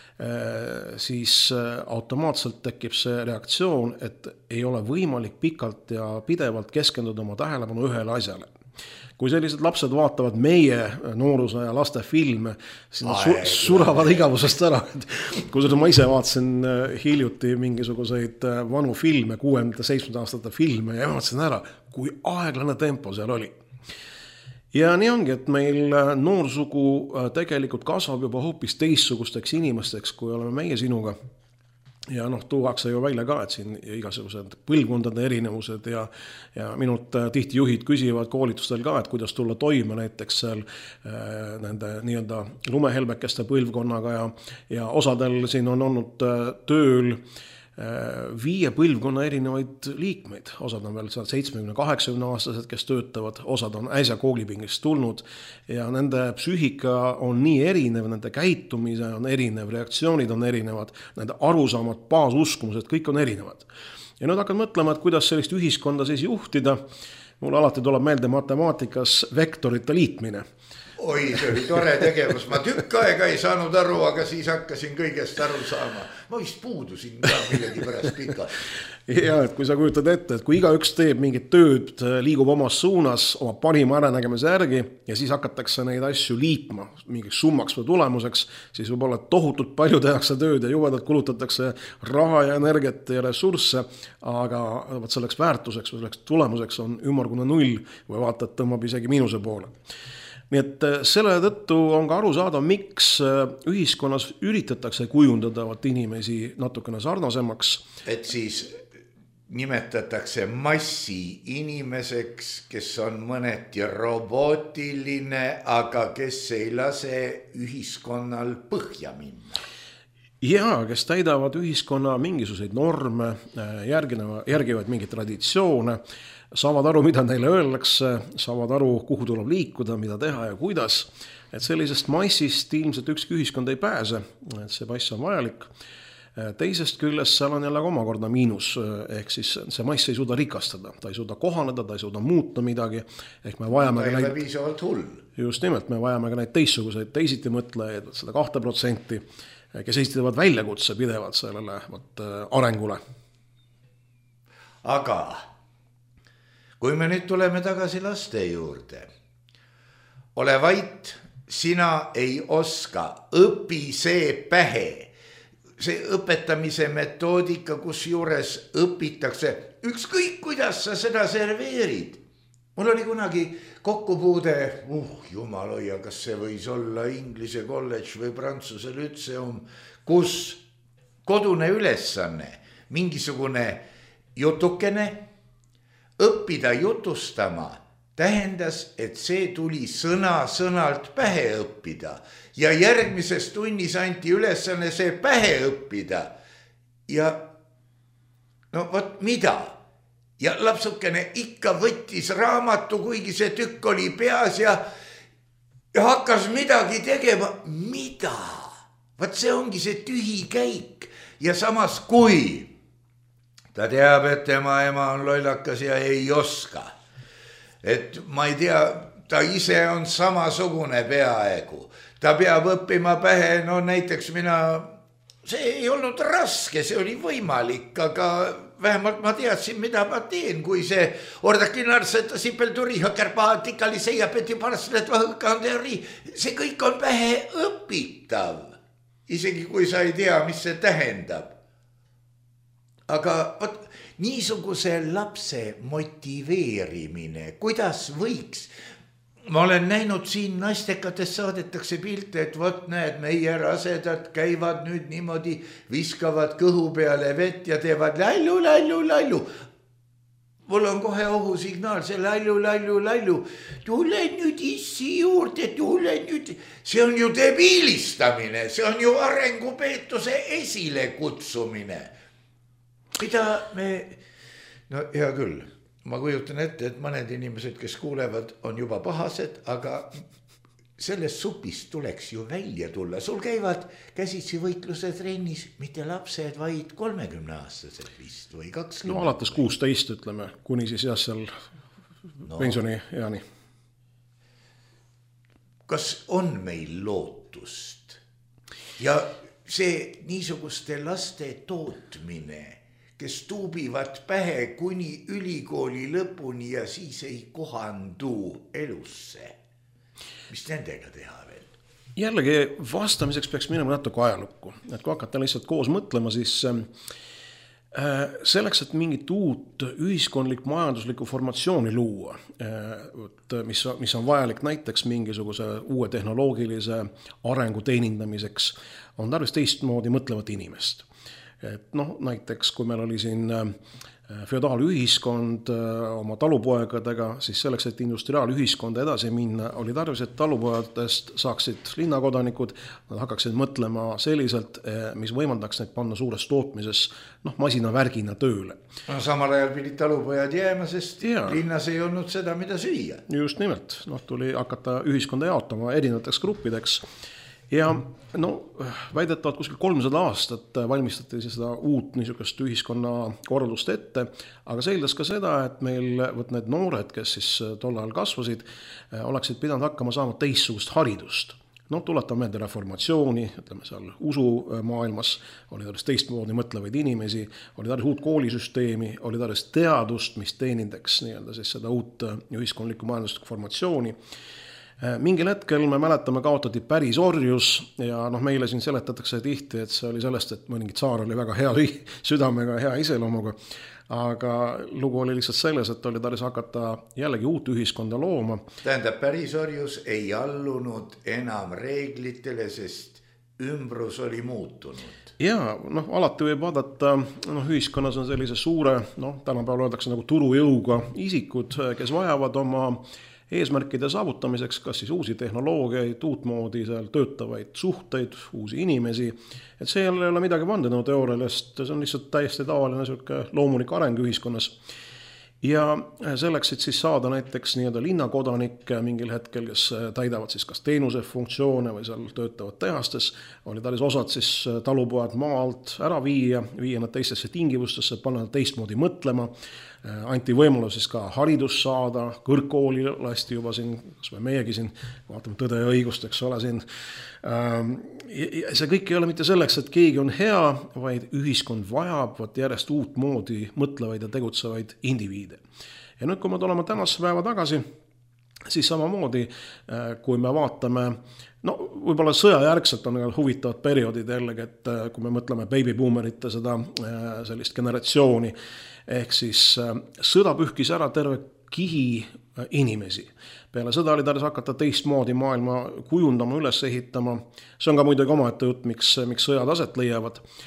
siis automaatselt tekib see reaktsioon, et ei ole võimalik pikalt ja pidevalt keskenduda oma tähelepanu ühele asjale. Kui sellised lapsed vaatavad meie nooruse ja laste filme, siis nad suravad igavusest ära. Kui ma ise vaatasin hiljuti mingisuguseid vanu filme, 60-70 aastate filme ja vaatasin ära, kui aeglane tempo seal oli. Ja nii ongi, et meil noorsugu tegelikult kasvab juba hoopis teissugusteks inimesteks, kui oleme meie sinuga. Ja tuuakse ju välja ka, et siin igasugused põlvkondade erinevused ja minult tihti juhid küsivad koolitustel ka, et kuidas tulla toime näiteks seal nende nii-öelda lumehelbekeste põlvkonnaga ja osadel siin on olnud tööl 5 põlvkonna erinevaid liikmeid. Osad on veel 70-80 aastased, kes töötavad, osad on äsja koolipingist tulnud ja nende psüühika on nii erinev, nende käitumise on erinev, reaktsioonid on erinevad, nende arusaamad, baasuskumused, kõik on erinevad. Ja nüüd hakkad mõtlema, et kuidas sellist ühiskonda siis juhtida. Mulle alati tuleb meelde matemaatikas vektorite liitmine. Oi, see oli tore tegevus. Ma tükk aega ei saanud aru, aga siis hakkasin kõigest aru saama. Ma vist puudusin ka millegi pärast pikalt. Ja, et kui sa kujutad ette, et kui igaüks teeb mingit tööd, liigub omas suunas, oma parima äranägemise järgi ja siis hakatakse neid asju liitma mingiks summaks või tulemuseks, siis võib-olla tohutult palju tehakse tööd ja jubedalt kulutatakse raha ja energiat ja ressursse, aga selleks väärtuseks või selleks tulemuseks on ümmargune 0 või vaata, et tõmbab isegi miinuse poole. Nii et selle tõttu on ka aru saada, miks ühiskonnas üritatakse kujundada inimesi natukene sarnasemaks. Et siis nimetatakse massi inimeseks, kes on mõneti robotiline, aga kes ei lase ühiskonnal põhja minna. Ja, kes täidavad ühiskonna mingisuguseid norme, järgivad mingeid traditsioone, saavad aru, mida neile öeldakse, saavad aru, kuhu tuleb liikuda, mida teha ja kuidas. Et sellisest massist ilmselt ükski ühiskond ei pääse, et see mass on vajalik. Teisest küljest seal on jälle omakorda miinus, ehk siis see mass ei suuda rikastada, ta ei suuda kohaneda, ta ei suuda muuta midagi. Ehk me vajame ta ei ole piisavalt hull. Just nimelt, me vajame ka neid teissuguseid, teisiti mõtlejaid, seda 2%, kes esitavad väljakutse pidevalt sellele arengule. Aga kui me nüüd tuleme tagasi laste juurde, ole vait, sina ei oska, õpi see pähe. See õpetamise metoodika, kus juures õpitakse, ükskõik kuidas sa seda serveerid. Mul oli kunagi kokkupuude, jumal hoia, kas see võis olla Inglise kolledž või Prantsuse lütseum, kus kodune ülesanne, mingisugune jutukene, õppida jutustama tähendas, et see tuli sõna-sõnalt pähe õppida ja järgmises tunnis anti ülesanne see pähe õppida. Ja no vot mida? Ja lapsukene ikka võttis raamatu, kuigi see tükk oli peas ja hakkas midagi tegema. Mida? Vot see ongi see tühi käik. Ja samas kui ta teab, et tema ema on lollakas ja ei oska. Et ma ei tea, ta ise on samasugune peaaegu. Ta peab õppima pähe, no näiteks see ei olnud raske, see oli võimalik, aga vähemalt ma teadsin, mida ma teen, kui see ordakinarset sipelturi hökerpaad tikali seiapeti parslet vahõkanderi, see kõik on pähe õpitav. Isegi kui sa ei tea, mis see tähendab. Aga võt, niisuguse lapse motiveerimine, kuidas võiks? Ma olen näinud siin naistekates saadetakse pilte, et vot näed, meie rasedad käivad nüüd niimoodi, viskavad kõhu peale vett ja teevad lallu, lallu, lallu. Mul on kohe ohusignaal, see lallu, lallu, lallu. Tule nüüd issi juurde, tule nüüd. See on ju debiilistamine, see on ju arengupeetuse esile kutsumine. Mida me, no hea küll, ma kujutan ette, et mõned inimesed, kes kuulevad, on juba pahased, aga sellest supist tuleks ju välja tulla. Sul käivad käsitsi võitluse trennis mitte lapsed, vaid 30-aastased vist või 20. No alates 16, ütleme, kuni siis jah seal pensioni eani. Kas on meil lootust? Ja see niisuguste laste tootmine, kes tuubivad pähe kuni ülikooli lõpuni ja siis ei kohandu elusse. Mis nendega teha veel? Jällegi vastamiseks peaks minema natuke ajalukku. Et kui hakata lihtsalt koos mõtlema, siis selleks, et mingit uut ühiskondlik majanduslikku formatsiooni luua, mis on vajalik näiteks mingisuguse uue tehnoloogilise arengu teenindamiseks, on tarvis teistmoodi mõtlevat inimest. Et näiteks kui meil oli siin feodaalühiskond oma talupoegadega, siis selleks, et industriaalühiskonda edasi minna, oli tarvis, et talupojadest saaksid linnakodanikud, nad hakkaksid mõtlema selliselt, mis võimaldaks neid panna suures tootmises masinavärgina tööle. No, samal ajal pidid talupojad jääma, sest linnas ei olnud seda, mida süüa. Just nimelt, tuli hakata ühiskonda jaotama erinevateks gruppideks. Ja väidetavalt kuskil 300 aastat valmistati seda uut niisugust ühiskonna korraldust ette, aga seldas ka seda, et meil need noored, kes siis tol ajal kasvasid, oleksid pidanud hakkama saama teistsugust haridust. Tuletame meelde reformatsiooni, ütleme seal usumaailmas, oli tarvis teistmoodi mõtlevaid inimesi, oli tarvis uut koolisüsteemi, oli tarvis teadust, mis teenindaks siis seda uut ühiskondlikku majanduslikku formatsiooni. Mingil hetkel me mäletame kaotati päris orjus ja meile siin seletatakse tihti, et see oli sellest, et mõningi tsaar oli väga hea südamega, hea iseloomuga, aga lugu oli lihtsalt selles, et oli tarvis hakata jällegi uut ühiskonda looma. Tähendab, päris orjus ei allunud enam reeglitele, sest ümbrus oli muutunud. Ja alati võib vaadata, ühiskonnas on sellise suure, tänapäeval öeldakse nagu turujõuga isikud, kes vajavad oma eesmärkide saavutamiseks, kas siis uusi tehnoloogiaid, uutmoodi seal töötavaid suhteid, uusi inimesi, et see ei ole midagi vandenõuteoorialist, see on lihtsalt täiesti tavaline loomulik areng ühiskonnas. Ja selleks, et siis saada näiteks linnakodanik mingil hetkel, kes täidavad siis kas teenuse funktsioone või seal töötavad tehastes, oli tarvis osad siis talupojad maalt ära viia nad teistesse tingimustesse, panna teistmoodi mõtlema, anti võimalus siis ka haridus saada, kõrgkooli lasti juba siin, kas või meiegi siin, vaatame Tõde ja õigust, eks ole siin. See kõik ei ole mitte selleks, et keegi on hea, vaid ühiskond vajab järjest uut moodi mõtlevaid ja tegutsevaid indiviide. Ja nüüd, kui me tuleme tänase päeva tagasi, siis samamoodi, kui me vaatame, võib-olla sõjajärgselt on huvitavad perioodid jällegi, et kui me mõtleme babybuumerite seda sellist generatsiooni, ehk siis sõda pühkis ära terve kihi inimesi. Peale sõda oli tarvis hakata teistmoodi maailma kujundama, üles ehitama. See on ka muidugi omaette jutt, miks sõjad aset leiavad.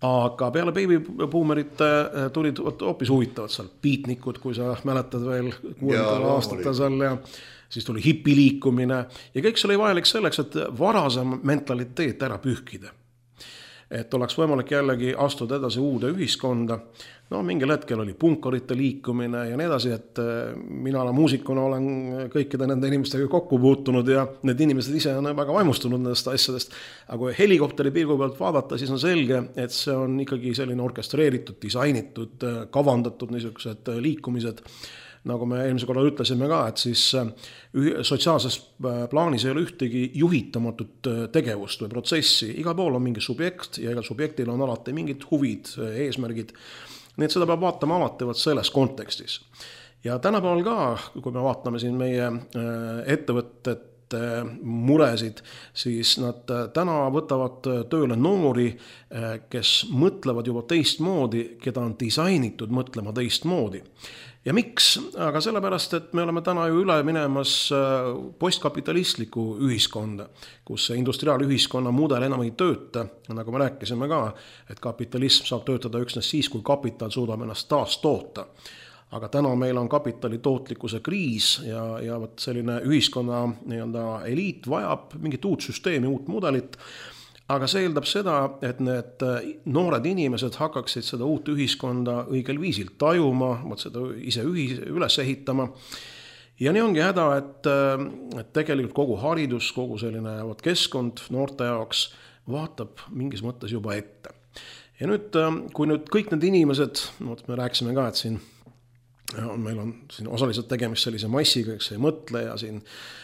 aga peale babybuumerite tulid hoopis huvitavad seal beatnikud, kui sa mäletad veel 60 aastatel seal ja siis tuli hipiliikumine ja kõik see oli vajalik selleks, et varasem mentaliteet ära pühkida. Et oleks võimalik jällegi astuda edasi uude ühiskonda. No mingil hetkel oli punkarite liikumine ja nii edasi, et mina muusikuna olen kõikide nende inimestega kokku puutunud ja need inimesed ise on väga vaimustunud nendest asjadest. Aga kui helikopteri pilgu pealt vaadata, siis on selge, et see on ikkagi selline orkestreeritud, disainitud, kavandatud niisugused liikumised. Nagu me eelmise korral ütlesime ka, et siis sotsiaalses plaanis ei ole ühtegi juhitamatut tegevust või protsessi. Igal pool on mingi subjekt ja igal subjektil on alati mingid huvid, eesmärgid. Nii et seda peab vaatama alati selles kontekstis. Ja tänapäeval ka, kui me vaatame siin meie ettevõtete muresid, siis nad täna võtavad tööle noori, kes mõtlevad juba teistmoodi, keda on disainitud mõtlema teistmoodi. Ja miks? Aga sellepärast, et me oleme täna ju üle minemas postkapitalistliku ühiskonda, kus industriaalühiskonna mudel enam ei tööta, nagu me rääkisime ka, et kapitalism saab töötada üksnes siis, kui kapital suudab ennast taas toota. Aga täna meil on kapitali tootlikkuse kriis ja selline ühiskonna eliit vajab mingit uut süsteemi, uut mudelit. Aga see eeldab seda, et need noored inimesed hakkaksid seda uut ühiskonda õigel viisil tajuma, seda ise üles ehitama. Ja nii ongi häda, et tegelikult kogu haridus, kogu selline keskkond noorte jaoks vaatab mingis mõttes juba ette. Ja nüüd, kui nüüd kõik need inimesed, me rääkisime ka, et siin meil on siin osaliselt tegemist sellise massiga, kes ei mõtle ja siin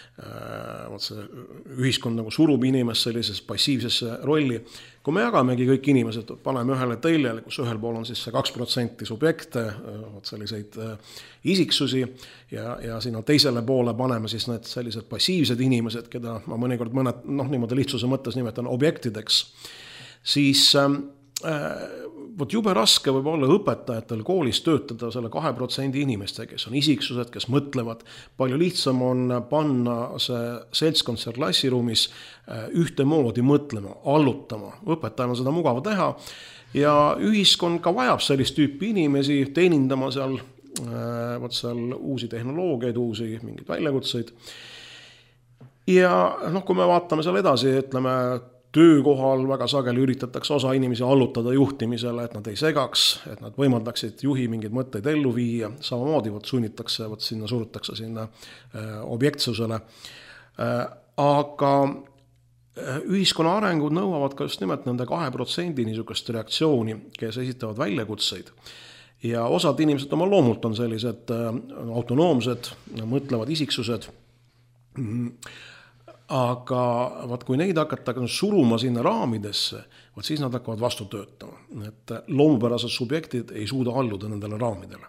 see ühiskond nagu surub inimest sellises passiivsesse rolli. Kui me jagamegi kõik inimesed, paneme ühele teljele, kus ühel pool on siis see 2% subjekte, selliseid isiksusi ja sinna teisele poole paneme siis need sellised passiivsed inimesed, keda ma mõnikord niimoodi lihtsuse mõttes nimetan objektideks, siis jube raske võib olla õpetajatel koolis töötada selle 2% inimeste, kes on isiksused, kes mõtlevad. Palju lihtsam on panna see seltskond seal klassiruumis ühtemoodi mõtlema, allutama. Õpetajal on seda mugav teha ja ühiskond ka vajab sellist tüüpi inimesi teenindama seal uusi tehnoloogiaid, uusi mingeid väljakutseid. Ja kui me vaatame seal edasi, ütleme, töökohal väga sageli üritatakse osa inimesi allutada juhtimisele, et nad ei segaks, et nad võimaldaksid juhi mingeid mõtteid ellu viia, samamoodi sunnitakse, sinna surutakse sinna objektsusele. Aga ühiskonna arengud nõuavad ka just nimelt nende 2% niisugust reaktsiooni, kes esitavad väljakutseid. Ja osad inimesed oma loomult on sellised autonoomsed, mõtlevad isiksused, aga kui neid hakatakse suruma sinna raamidesse, siis nad hakkavad vastu töötama. Et loomupärased subjektid ei suuda alluda nendele raamidele.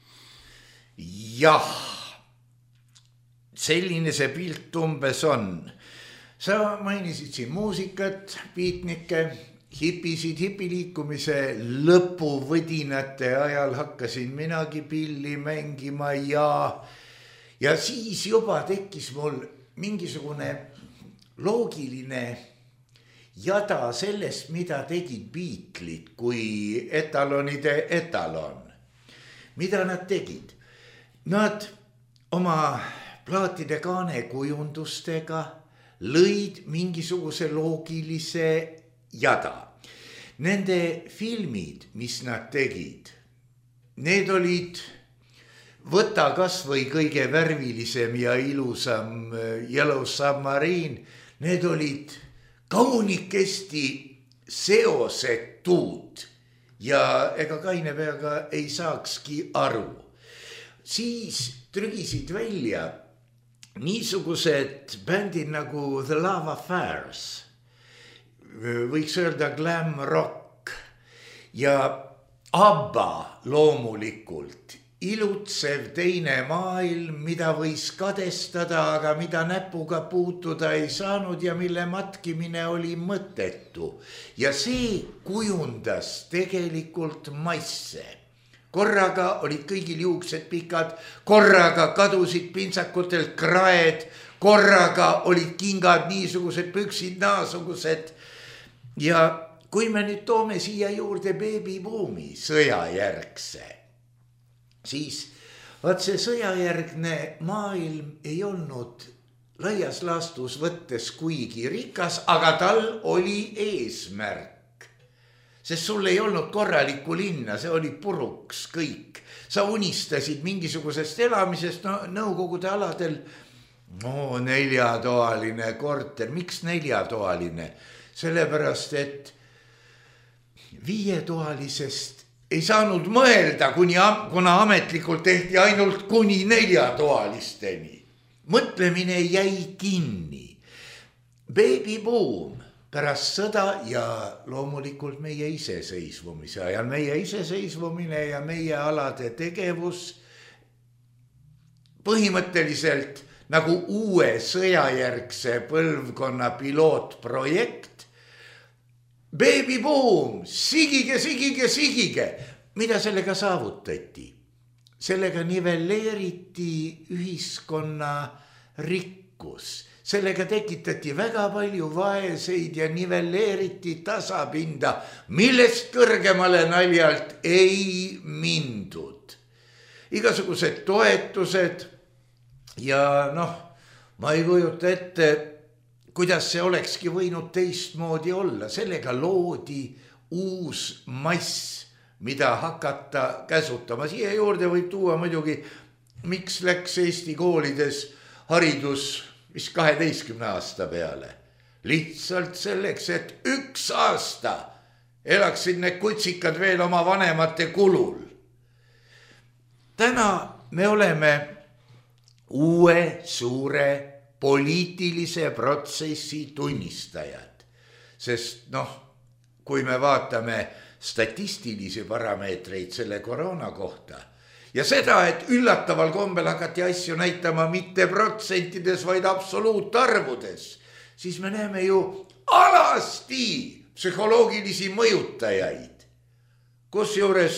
Jah, selline see pilt umbes on. Sa mainisid siin muusikat, beatnikke, hipisid, hipiliikumise lõpuvõdinate ajal hakkasin minagi pilli mängima ja siis juba tekkis mul mingisugune loogiline jada sellest, mida tegid Beatles'id kui etalonide etalon. Mida nad tegid? Nad oma plaatide kaanekujundustega lõid mingisuguse loogilise jada. Nende filmid, mis nad tegid, need olid võta kas või kõige värvilisem ja ilusam Yellow Submarine, need olid kaunikesti seosetud ja ega kaine peaga ei saakski aru. Siis trügisid välja niisugused bändid nagu The Love Affairs, võiks öelda glam rock ja ABBA loomulikult. Ilutsev teine maailm, mida võis kadestada, aga mida näpuga puutuda ei saanud ja mille matkimine oli mõttetu. Ja see kujundas tegelikult masse. Korraga olid kõigil juuksed pikad, korraga kadusid pintsakutelt kraed, korraga olid kingad niisugused, püksid naasugused. Ja kui me nüüd toome siia juurde beebibuumi sõjajärgse, siis vaat see sõjajärgne maailm ei olnud laias laastus võttes kuigi rikas, aga tal oli eesmärk. Sest sul ei olnud korralikku linna, see oli puruks kõik. Sa unistasid mingisugusest elamisest, no nõukogude aladel, no 4-toaline korter. Miks 4-toaline? Sellepärast, et 5-toalisest ei saanud mõelda, kuna ametlikult tehti ainult kuni 4-toalisteni. Mõtlemine jäi kinni. Babyboom pärast sõda ja loomulikult meie iseseisvumise ajal. Meie iseseisvumine ja meie alade tegevus põhimõtteliselt nagu uue sõjajärgse põlvkonna pilootprojekt. Babyboom, sigige. Mida sellega saavutati? Sellega nivelleeriti ühiskonna rikkus. Sellega tekitati väga palju vaeseid ja nivelleeriti tasapinda, millest kõrgemale naljalt ei mindud. Igasugused toetused ja ma ei kujuta ette, kuidas see olekski võinud teistmoodi olla. Sellega loodi uus mass, mida hakata käsutama. Siia juurde võib tuua muidugi, miks läks Eesti koolides haridus vist 12 aasta peale. Lihtsalt selleks, et 1 aasta elaksid need kutsikad veel oma vanemate kulul. Täna me oleme uue suure poliitilise protsessi tunnistajad. Sest kui me vaatame statistilisi parameetreid selle koroona kohta ja seda, et üllataval kombel hakati asju näitama mitte protsentides, vaid absoluutarvudes, siis me näeme ju alasti psühholoogilisi mõjutajaid. Kusjuures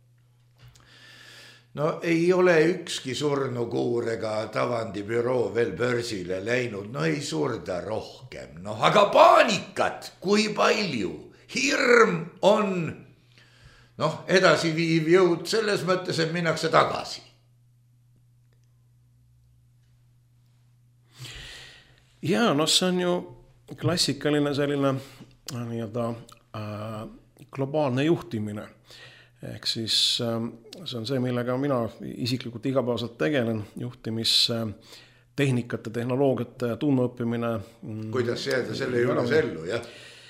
ei ole ükski surnukuur ega tavandibüroo veel börsile läinud, ei surda rohkem. Aga paanikat, kui palju? Hirm on edasiviiv jõud selles mõttes, et minnakse tagasi. Ja, see on ju klassikaline selline globaalne juhtimine. Ehk siis see on see, millega mina isiklikult igapäevaselt tegelen, juhtimistehnikate, tehnoloogiate ja tundmaõppimine. Kuidas jääda selle juures ellu, jah?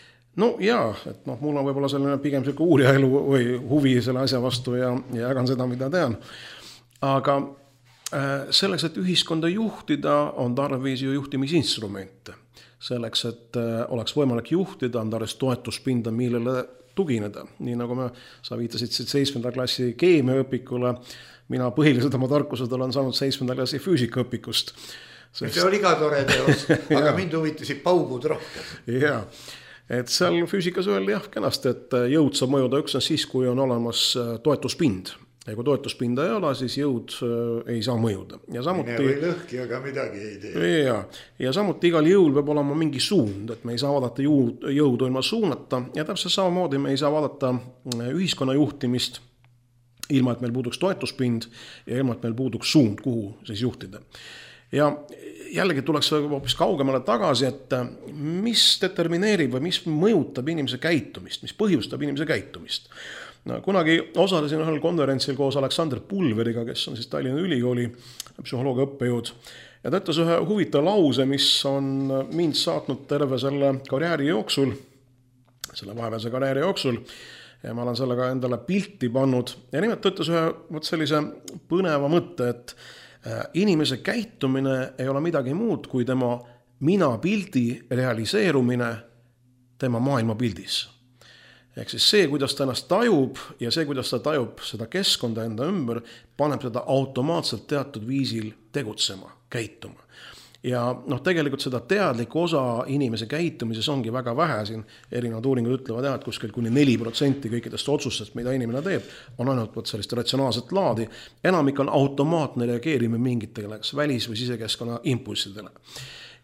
Et mul on võib-olla selline pigem selline uurijaelu või huvi selle asja vastu ja jagan seda, mida tean. Aga selleks, et ühiskonda juhtida, on tarvis ju juhtimisinstrumente. Selleks, et oleks võimalik juhtida, on tarvis toetuspinda, millele tugineda. Nii nagu sa viitasid 7. klassi keemiaõpikule, mina põhiliselt oma tarkused olen saanud 7. klassi füüsikaõpikust. See oli ka tore teos, aga mind huvitasid paugud rohkem. Jaa. Et seal füüsikas öeldi kenasti, et jõud saab mõjuda üksnes siis, kui on olemas toetuspind. Ja kui toetuspinda ei ole, siis jõud ei saa mõjuda. Mine või lõhki, aga midagi ei tee. Ja samuti igal jõul peab olema mingi suund, et me ei saa vaadata jõudu ilma suunata. Ja täpselt samamoodi me ei saa vaadata ühiskonna juhtimist ilma, et meil puuduks toetuspind ja ilma, et meil puuduks suund, kuhu siis juhtida. Ja jällegi tuleks hoopis kaugemale tagasi, et mis determineerib või mis mõjutab inimese käitumist, mis põhjustab inimese käitumist. Kunagi osalesin ühel konverentsil koos Aleksander Pulveriga, kes on siis Tallinna Ülikooli psühholoogia õppejõud. Ja ta ütles ühe huvitav lause, mis on mind saatnud terve selle karjääri jooksul, selle vaheväärse karjääri jooksul. Ja ma olen sellega endale pilti pannud. Ja nimelt ta ütles ühe sellise põneva mõtte, et inimese käitumine ei ole midagi muud kui tema mina-pildi realiseerumine tema maailmapildis. Ehk siis see, kuidas ta ennast tajub ja see, kuidas ta tajub seda keskkonda enda ümber, paneb seda automaatselt teatud viisil tegutsema, käituma. Ja tegelikult seda teadlikku osa inimese käitumises ongi väga vähe. Siin erinevad uuringud ütlevad, et kuskil kuni 4% kõikidest otsustest, mida inimene teeb, on ainult sellist ratsionaalset laadi. Enamik on automaatne reageerimine mingitele välis- või sisekeskkonna impulssidele.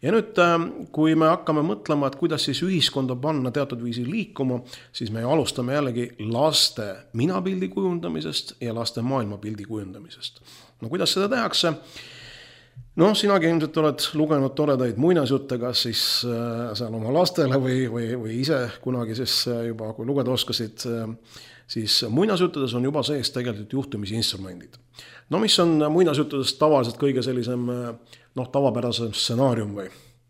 Ja nüüd, kui me hakkame mõtlema, et kuidas siis ühiskonda panna teatud viisil liikuma, siis me alustame jällegi laste minapildi kujundamisest ja laste maailmapildi kujundamisest. No kuidas seda tehakse? No sinagi ilmselt oled lugenud toredaid muinasjutte, kas siis seal oma lastele või ise kunagi siis juba, kui lugeda oskasid, siis muinasjuttudes on juba sees tegelikult juhtimisinstrumendid. No mis on muinasjuttudes tavaliselt kõige sellisem tavapärasem stsenaarium või?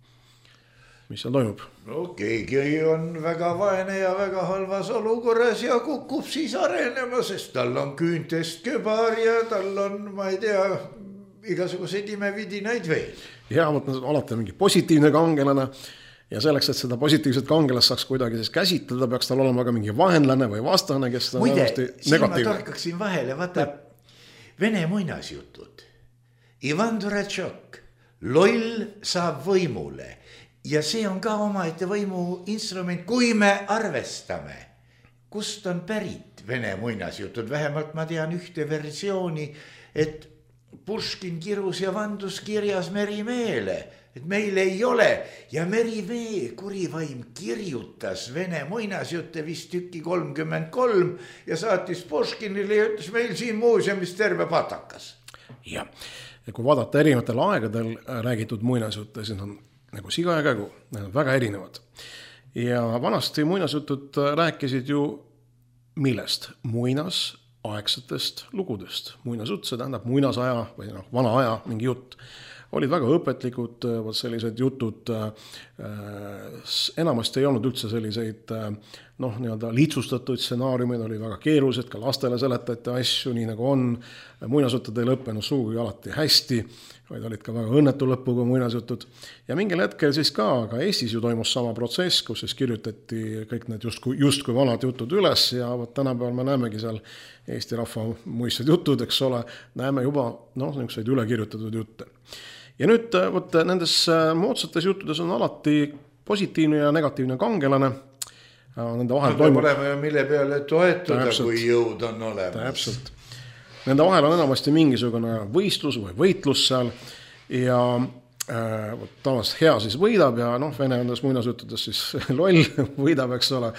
Mis seal toimub? No keegi on väga vaene ja väga halvas olukorras ja kukub siis arenema, sest tal on küüntest kübar ja tal on, ma ei tea, igasuguseid imevidinaid veel. Ja, alati on mingi positiivne kangelane ja selleks, et seda positiivset kangelast saaks kuidagi siis käsitleda, peaks tal olema ka mingi vaenlane või vastane, kes on muide, siin ma torkaksin vahele, vaata Vene muinasjutud. Ivan Duratšok, loll saab võimule ja see on ka omaette võimu instrument, kui me arvestame, kust on pärit Vene muinasjutud. Vähemalt ma tean ühte versiooni, et Puškin kirus ja vandus kirjas Merimeele, et meil ei ole ja Merimee kurivaim kirjutas Vene muinasjutte vist tüki 33 ja saatis Puškinile ja ütles meil siin muuseumis terve patakas. Ja kui vaadata erinevatel aegadel räägitud muinasjutte, siis on nagu siga ja kägu, need on väga erinevad. Ja vanasti muinasjutud rääkisid ju millest? Muinas aegsetest lugudest. Muinasjutt, see tähendab muinasaja või vana aja mingi jutt. Olid väga õpetlikud, sellised jutud, enamasti ei olnud üldse selliseid lihtsustatud stsenaariumid, oli väga keerulised, ka lastele seletati asju, nii nagu on. Muinasjutud ei lõppenud suugi alati hästi, vaid olid ka väga õnnetu lõpuga muinasjutud. Ja mingil hetkel siis ka Eestis ju toimus sama protsess, kus siis kirjutati kõik need justkui vanad jutud üles ja tänapäeval me näemegi seal Eesti rahva muistsed jutud, eks ole, näeme juba niisuguseid ülekirjutatud jutte. Ja nüüd nendes moodsates juttudes on alati positiivne ja negatiivne kangelane. Nende vahel toimub olema ja mille peale toetuda, täpselt, kui jõud on olemas. Täpselt. Nende vahel on enamasti mingisugune võistlus või võitlus seal ja tavaliselt hea siis võidab ja Vene nendes muinasjuttudes siis loll võidab, eks ole.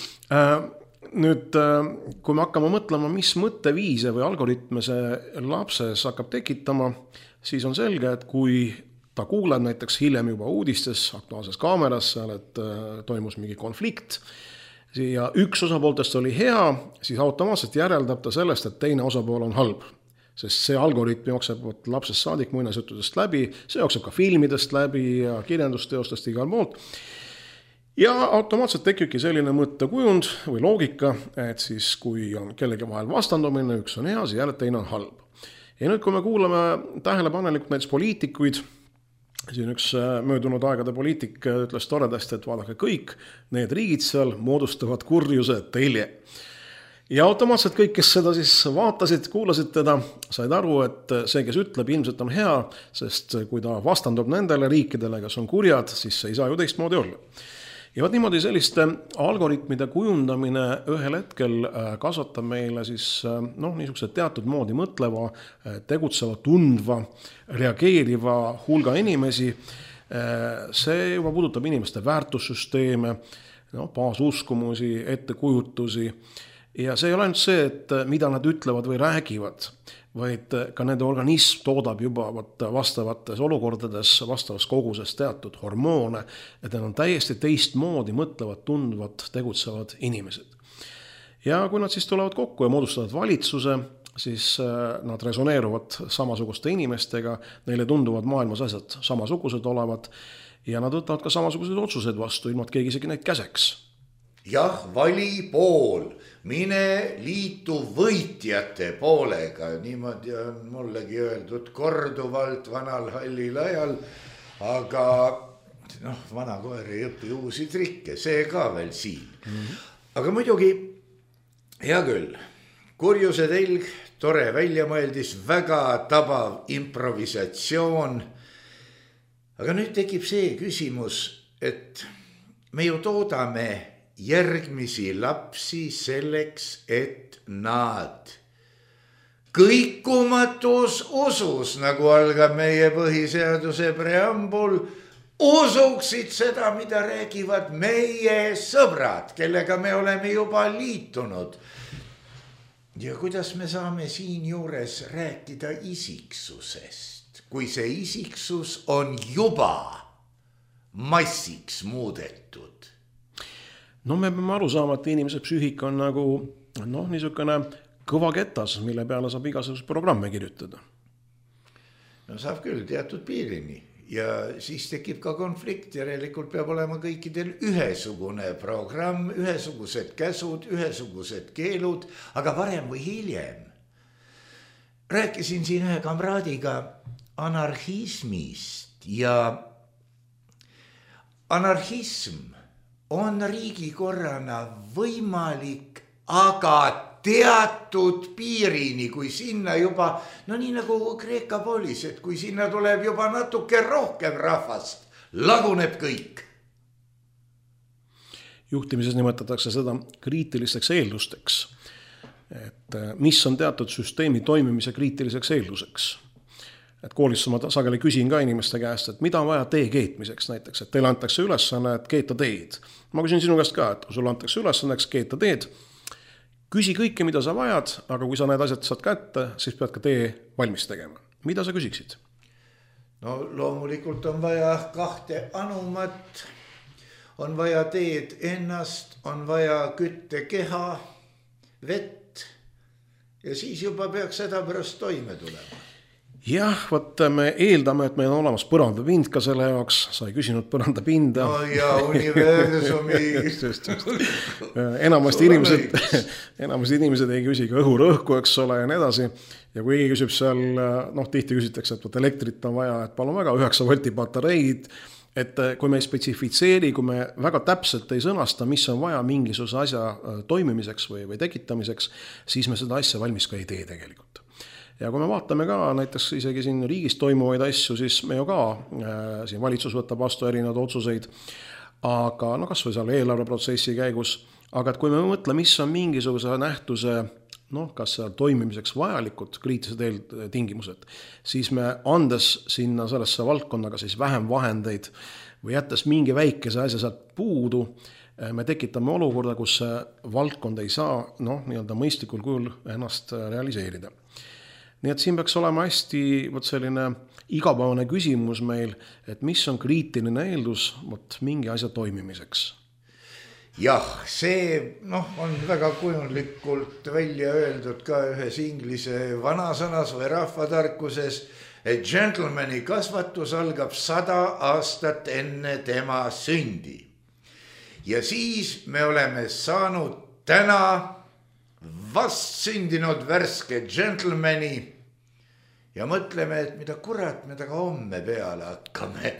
Nüüd, kui me hakkame mõtlema, mis mõtteviise või algoritme see lapses hakkab tekitama, siis on selge, et kui ta kuuleb näiteks hiljem juba uudistes Aktuaalses Kaameras seal, et toimus mingi konflikt ja üks osapooltest oli hea, siis automaatselt järeldab ta sellest, et teine osapool on halb. Sest see algoritm jookseb lapsest saadik muinasjuttudest läbi, see jookseb ka filmidest läbi ja kirjandusteostest igal poolt. Ja automaatselt tekibki selline mõttekujund või loogika, et siis kui on kellegi vahel vastandumine, üks on hea, siis jälle teine on halb. Ja nüüd, kui me kuulame tähelepanelikult näiteks poliitikuid, siin üks möödunud aegade poliitik ütles toredasti, et vaadake kõik, need riigid seal moodustavad kurjuse telje. Ja automaatselt kõik, kes seda siis vaatasid, kuulasid teda, said aru, et see, kes ütleb, ilmselt on hea, sest kui ta vastandub nendele riikidele, kes on kurjad, siis see ei saa ju teistmoodi olla. Ja niimoodi selliste algoritmide kujundamine ühel hetkel kasvatab meile siis niisuguse teatud moodi mõtleva, tegutseva, tundva, reageeriva hulga inimesi. See juba puudutab inimeste väärtussüsteeme, baasuskumusi, ettekujutusi. Ja see ei ole ainult see, et mida nad ütlevad või räägivad, vaid ka nende organism toodab juba vastavates olukordades, vastavas koguses teatud hormoone, et need on täiesti teistmoodi mõtlevad, tundvad, tegutsevad inimesed. Ja kui nad siis tulevad kokku ja moodustavad valitsuse, siis nad resoneeruvad samasuguste inimestega, neile tunduvad maailmas asjad samasugused olevat ja nad võtavad ka samasugused otsused vastu, ilma et keegi isegi neid käseks. Jah, vali pool, mine liitu võitjate poolega, niimoodi on mullegi öeldud korduvalt vanal hallil ajal, aga vana koer ei õpi uusi trikke, see ka veel siin. Aga muidugi, hea küll, kurjuse telg, tore väljamõeldis, väga tabav improvisatsioon, aga nüüd tekib see küsimus, et me ju toodame järgmisi lapsi selleks, et nad kõikumatus usus, nagu algab meie põhiseaduse preambul, usuksid seda, mida räägivad meie sõbrad, kellega me oleme juba liitunud. Ja kuidas me saame siin juures rääkida isiksusest, kui see isiksus on juba massiks muudetud? No me peame aru saama, et inimese psüühika on nagu niisugune kõva ketas, mille peale saab igasuguse programme kirjutada. No saab küll teatud piirini ja siis tekib ka konflikt, järelikult peab olema kõikidel ühesugune programm, ühesugused käsud, ühesugused keelud, aga varem või hiljem. Rääkisin siin ühe kamraadiga anarhismist ja anarhism on riigikorrana võimalik, aga teatud piirini, kui sinna juba, nii nagu Kreeka poolis, et kui sinna tuleb juba natuke rohkem rahvast, laguneb kõik. Juhtimises nimetatakse seda kriitilisteks eeldusteks, et mis on teatud süsteemi toimimise kriitiliseks eelduseks. Et koolis ma sageli küsin ka inimeste käest, et mida on vaja tee keetmiseks näiteks, et teile antakse ülesanne, et keeta teed. Ma küsin sinu käest ka, et kui sulle antakse ülesanneks keeta teed, küsi kõike, mida sa vajad, aga kui sa need asjad saad kätte, siis pead ka tee valmis tegema. Mida sa küsiksid? No loomulikult on vaja 2 anumat, on vaja teed ennast, on vaja küttekeha, vett ja siis juba peaks seda pärast toime tulema. Jah, võt me eeldame, et meil on olemas põrandapind ka selle jaoks, sa ei küsinud põrandapinda. No ja universumi. Enamasti inimesed ei küsi ka õhurõhku, eks ole, ja nii edasi. Ja kui keegi küsib seal, tihti küsitakse, et elektrit on vaja, et palun väga 9 volti patareid, et kui me ei spetsifitseeri, kui me väga täpselt ei sõnasta, mis on vaja mingisuguse asja toimimiseks või tekitamiseks, siis me seda asja valmis ka ei tee tegelikult. Ja kui me vaatame ka näiteks isegi siin riigis toimuvaid asju, siis me ju ka siin valitsus võtab vastu erinevad otsuseid, aga kas või seal eelarveprotsessi käigus, aga et kui me mõtle, mis on mingisuguse nähtuse, kas seal toimimiseks vajalikud kriitilised tingimused, siis me andes sinna sellesse valdkonnaga siis vähem vahendeid või jättes mingi väikese asja sealt puudu, me tekitame olukorda, kus see valdkond ei saa mõistlikul kujul ennast realiseerida. Nii et siin peaks olema hästi selline igapäevane küsimus meil, et mis on kriitiline eeldus mingi asja toimimiseks. Jah, see on väga kujundlikult välja öeldud ka ühes inglise vanasõnas või rahvatarkuses, et gentlemani kasvatus algab 100 aastat enne tema sündi. Ja siis me oleme saanud täna vast sündinud värske gentlemani ja mõtleme, et mida kurat me taga homme peale hakkame.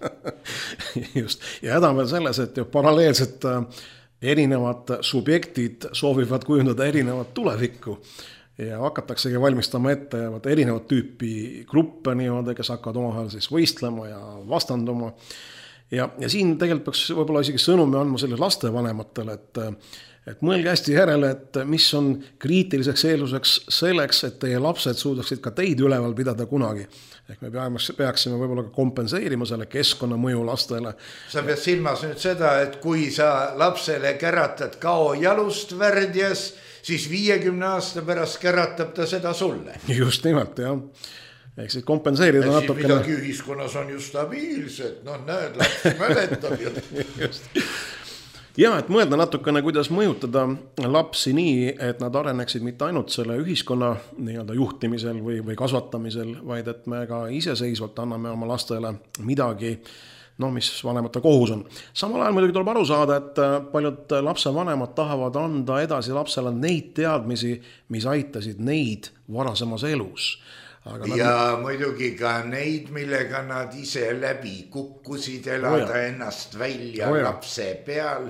Just. Ja häda veel selles, et paralleelselt erinevad subjektid soovivad kujundada erinevat tulevikku ja hakataksegi valmistama ette erinevat tüüpi gruppe niimoodi, kes hakkavad omavahel siis võistlema ja vastanduma. Ja siin tegelikult peaks võib-olla isegi sõnumi andma selle lastevanematele, et mõelge hästi järele, et mis on kriitiliseks eelduseks selleks, et teie lapsed suudaksid ka teid üleval pidada kunagi. Ehk me peaksime võib-olla ka kompenseerima selle keskkonnamõju lastele. Sa pead silmas nüüd seda, et kui sa lapsele käratad kao jalust värdjas, siis 50 aasta pärast käratab ta seda sulle. Just nimelt, jah. Ehk siis kompenseerida natukene. Midagi ühiskonnas on ju stabiilsed, näed, laps mäletab ju. Just. Ja, et mõelda natukene, kuidas mõjutada lapsi nii, et nad areneksid mitte ainult selle ühiskonna juhtimisel või kasvatamisel, vaid et me ka iseseisvalt anname oma lastele midagi, mis vanemate kohus on. Samal ajal muidugi tuleb aru saada, et paljud lapsevanemad tahavad anda edasi lapsele neid teadmisi, mis aitasid neid varasemas elus. Ja muidugi ka neid, millega nad ise läbi kukkusid elada ennast välja lapse peal.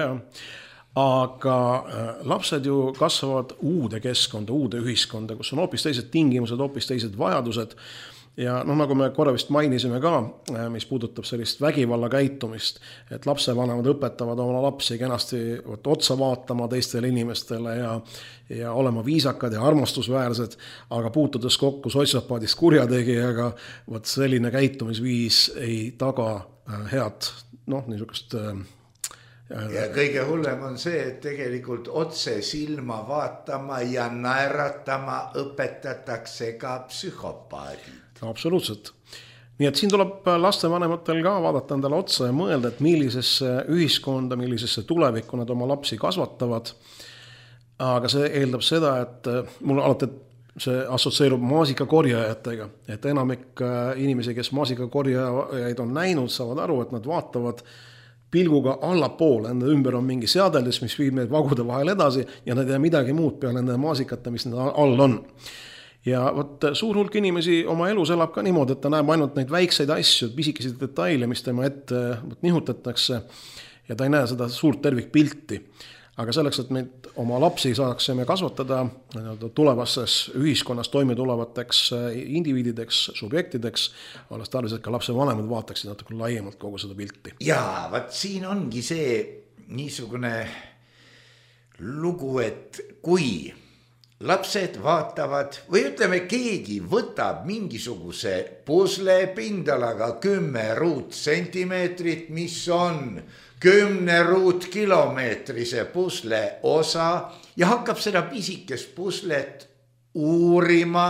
Aga lapsed ju kasvavad uude keskkonda, uude ühiskonda, kus on hoopis teised tingimused, hoopis teised vajadused Ja nagu me korra vist mainisime ka, mis puudutab sellist vägivalla käitumist, et lapsevanemad õpetavad oma lapsi kenasti otsa vaatama teistele inimestele ja olema viisakad ja armastusväärsed, aga puutudes kokku sotsiopaadist kurjategijaga, selline käitumisviis ei taga head, niisugust. Ja kõige hullem on see, et tegelikult otse silma vaatama ja naeratama õpetatakse ka psühhopaadid. Absoluutselt. Nii et siin tuleb lastevanematel ka vaadata endale otsa ja mõelda, et millisesse ühiskonda, millisesse tulevikku nad oma lapsi kasvatavad. Aga see eeldab seda, et mul alati see assotsieerub maasikakorjajatega, et enamik inimesi, kes maasikakorjajaid on näinud, saavad aru, et nad vaatavad pilguga allapoole, enda ümber on mingi seadeldis, mis viib neid vagude vahel edasi ja nad ei tea midagi muud peale nende maasikate, mis need all on. Ja suur hulk inimesi oma elus elab ka niimoodi, et ta näeb ainult neid väikseid asju, pisikesi detaile, mis tema ette nihutatakse ja ta ei näe seda suurt tervikpilti. Aga selleks, et meid oma lapsi saaksime kasvatada tulevastes ühiskonnas toime tulevateks indiviidideks, subjektideks, olles tarvis, et ka lapse vanemad vaataksid natuke laiemalt kogu seda pilti. Jaa, siin ongi see niisugune lugu, et kui lapsed vaatavad või ütleme, keegi võtab mingisuguse pusle pindalaga 10 ruutsentimeetrit, mis on 10 ruutkilomeetrise pusle osa ja hakkab seda pisikest puslet uurima.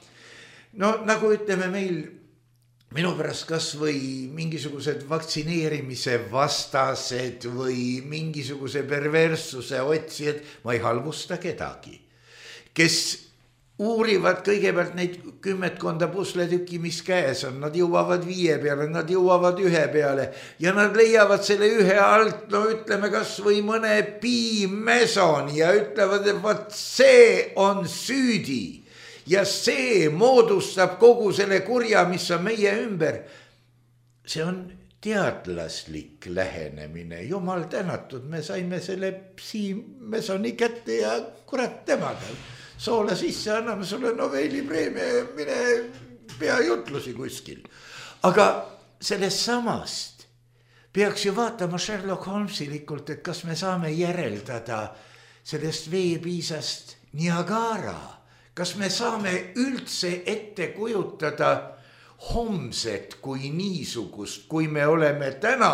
Nagu ütleme meil, minu pärast kas või mingisugused vaktsineerimise vastased või mingisuguse perverssuse otsijad, ma ei halvusta kedagi, kes uurivad kõigepealt neid 10 pusletükki, mis käes on, nad jõuavad 5 peale, nad jõuavad 1 peale ja nad leiavad selle 1 alt, ütleme kas või mõne piimesoni ja ütlevad, et see on süüdi ja see moodustab kogu selle kurja, mis on meie ümber. See on teadlaslik lähenemine, jumal tänatud, me saime selle piimesoni kätte ja kurat temaga. Soola sisse, anname sulle Nobeli preemia, mine pea jutlusi kuskil. Aga sellest samast peaks ju vaatama Sherlock Holmesilikult, et kas me saame järeldada sellest veepiisast Niagara. Kas me saame üldse ette kujutada homset kui niisugust, kui me oleme täna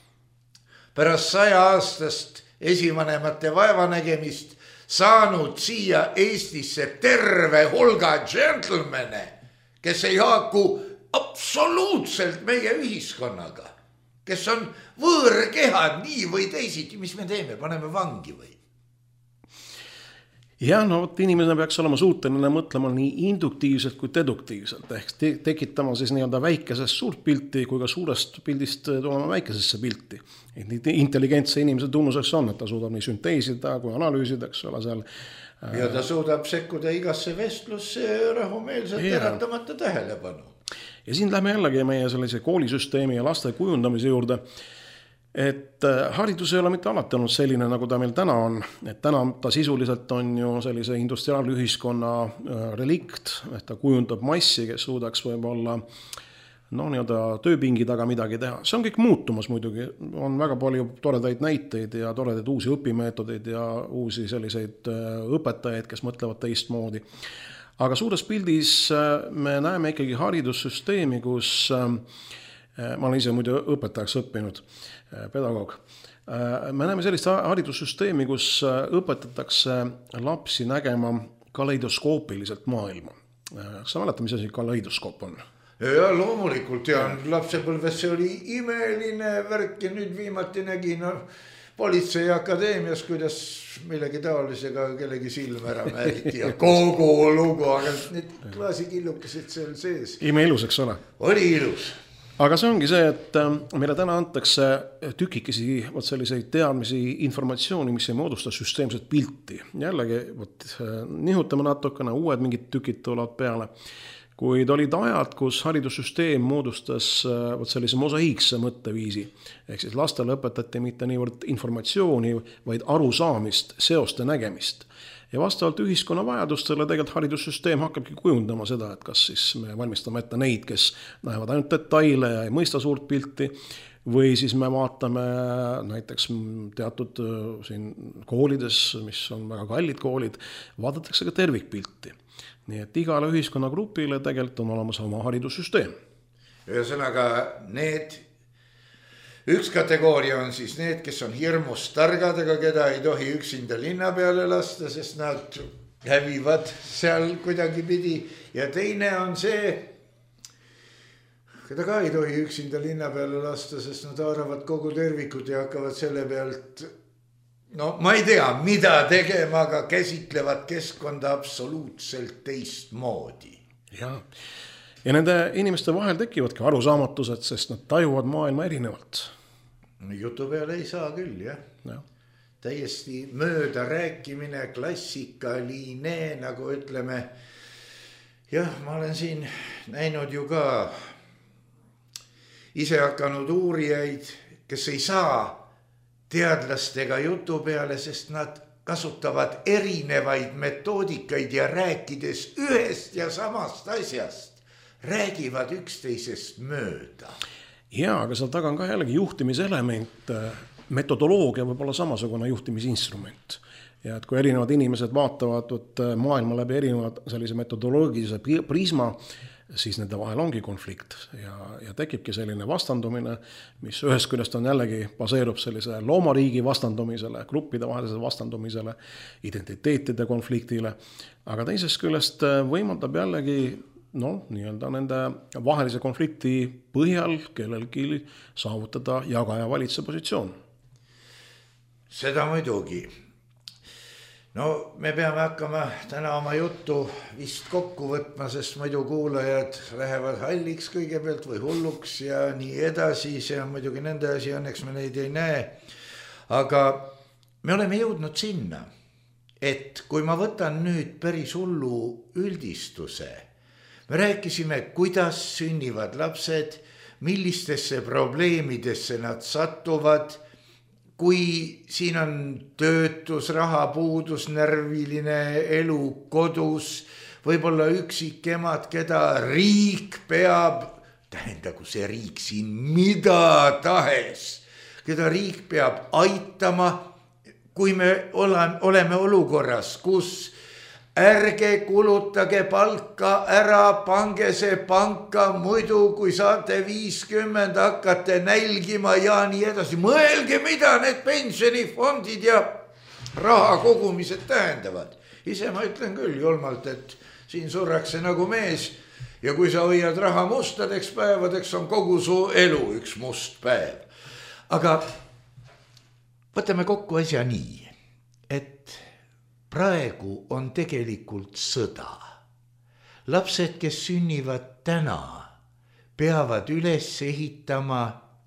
pärast 100 aastast esivanemate vaevanägemist saanud siia Eestisse terve hulga džentlmene, kes ei haaku absoluutselt meie ühiskonnaga, kes on võõrkehad nii või teisiti, mis me teeme, paneme vangi või? Ja inimene peaks olema suuteline mõtlema nii induktiivselt kui deduktiivselt, ehk tekitama siis nii-öelda väikesest suurt pilti kui ka suurest pildist tulema väikesesse pilti. Nii intelligentse inimese tunnuseks on, et ta suudab nii sünteesida kui analüüsida, eks ole seal. Ja ta suudab sekkuda igasse vestlusse rahumeelselt äratamata tähelepanu. Ja siin lähme jällegi meie sellise koolisüsteemi ja laste kujundamise juurde, et haridus ei ole mitte alati olnud selline, nagu ta meil täna on. Et täna ta sisuliselt on ju sellise industriaalühiskonna relikt, et ta kujundab massi, kes suudaks võib-olla tööpingi taga midagi teha. See on kõik muutumas muidugi. On väga palju toredaid näiteid ja toredaid uusi õpimeetodeid ja uusi selliseid õpetajaid, kes mõtlevad teistmoodi. Aga suures pildis me näeme ikkagi haridussüsteemi, kus ma olen ise muidu õpetajaks õppinud, pedagoog. Me näeme sellist haridussüsteemi, kus õpetatakse lapsi nägema kaleidoskoopiliselt maailma. Sa mäletad, mis asi kaleidoskoop on? Ja loomulikult ja lapsepõlves see oli imeline värk ja nüüd viimati nägin politseiakadeemias, kuidas millegi taolisega kellegi silm ära määriti ja kogu lugu, aga need klaasikillukesed seal sees. Ime ilus, eks ole? Oli ilus. Aga see ongi see, et meile täna antakse tükikesi selliseid teadmisi, informatsiooni, mis ei moodusta süsteemset pilti. Jällegi, nihutame natukene, uued mingid tükid tulevad peale. Kuid olid ajad, kus haridussüsteem moodustas sellise mosaiikse mõtteviisi. Ehk siis lastele õpetati mitte niivõrd informatsiooni, vaid arusaamist, seoste nägemist. ja vastavalt ühiskonna vajadustele tegelikult haridussüsteem hakkabki kujundama seda, et kas siis me valmistame ette neid, kes näevad ainult detaile ja ei mõista suurt pilti, või siis me vaatame näiteks teatud siin koolides, mis on väga kallid koolid, vaadatakse ka tervikpilti. Nii et igale ühiskonnagrupile tegelikult on olemas oma haridussüsteem. Ühesõnaga, üks kategooria on siis need, kes on hirmus targad, aga keda ei tohi üksinda linna peale lasta, sest nad hävivad seal kuidagi pidi. Ja teine on see, keda ka ei tohi üksinda linna peale lasta, sest nad haaravad kogu tervikut ja hakkavad selle pealt, no ma ei tea, mida tegema, aga käsitlevad keskkonda absoluutselt teistmoodi. Ja nende inimeste vahel tekivadki arusaamatused, sest nad tajuvad maailma erinevalt. Jutu peale ei saa küll, jah. Täiesti mööda rääkimine, klassikaline, nagu ütleme. Jah, ma olen siin näinud ju ka ise hakanud uurijaid, kes ei saa teadlastega jutu peale, sest nad kasutavad erinevaid metoodikaid ja rääkides ühest ja samast asjast, räägivad üksteisest mööda. Jaa, aga seal taga on ka jällegi juhtimiselement, metodoloogia võib olla samasugune juhtimisinstrument. Ja et kui erinevad inimesed vaatavad maailma läbi erinevad sellise metodoloogilise prisma, siis nende vahel ongi konflikt ja tekibki selline vastandumine, mis ühest küljest on jällegi baseerub sellise loomariigi vastandumisele, gruppide vahelisele vastandumisele, identiteetide konfliktile, aga teisest küljest võimaldab jällegi nii-öelda nende vahelise konflikti põhjal kellelgi saavutada jagaja valitse positsioon. Seda muidugi. No me peame hakkama täna oma juttu vist kokku võtma, sest muidu kuulajad lähevad halliks kõigepealt või hulluks ja nii edasi. See on muidugi nende asi, õnneks me neid ei näe. Aga me oleme jõudnud sinna, et kui ma võtan nüüd päris hullu üldistuse, me rääkisime, kuidas sünnivad lapsed, millistesse probleemidesse nad satuvad, kui siin on töötus, rahapuudus, närviline elu kodus, võib-olla üksikemad, keda riik peab, tähendagu see riik siin mida tahes, keda riik peab aitama, kui me oleme olukorras, kus ärge kulutage palka ära, pange see panka, muidu kui saate 50, hakkate nälgima ja nii edasi. Mõelge, mida need pensionifondid ja raha kogumised tähendavad. Ise ma ütlen küll julmalt, et siin surrakse nagu mees ja kui sa hoiad raha mustadeks päevadeks, on kogu su elu üks must päev. Aga võtame kokku asja nii, et praegu on tegelikult sõda. Lapsed, kes sünnivad täna, peavad üles ehitama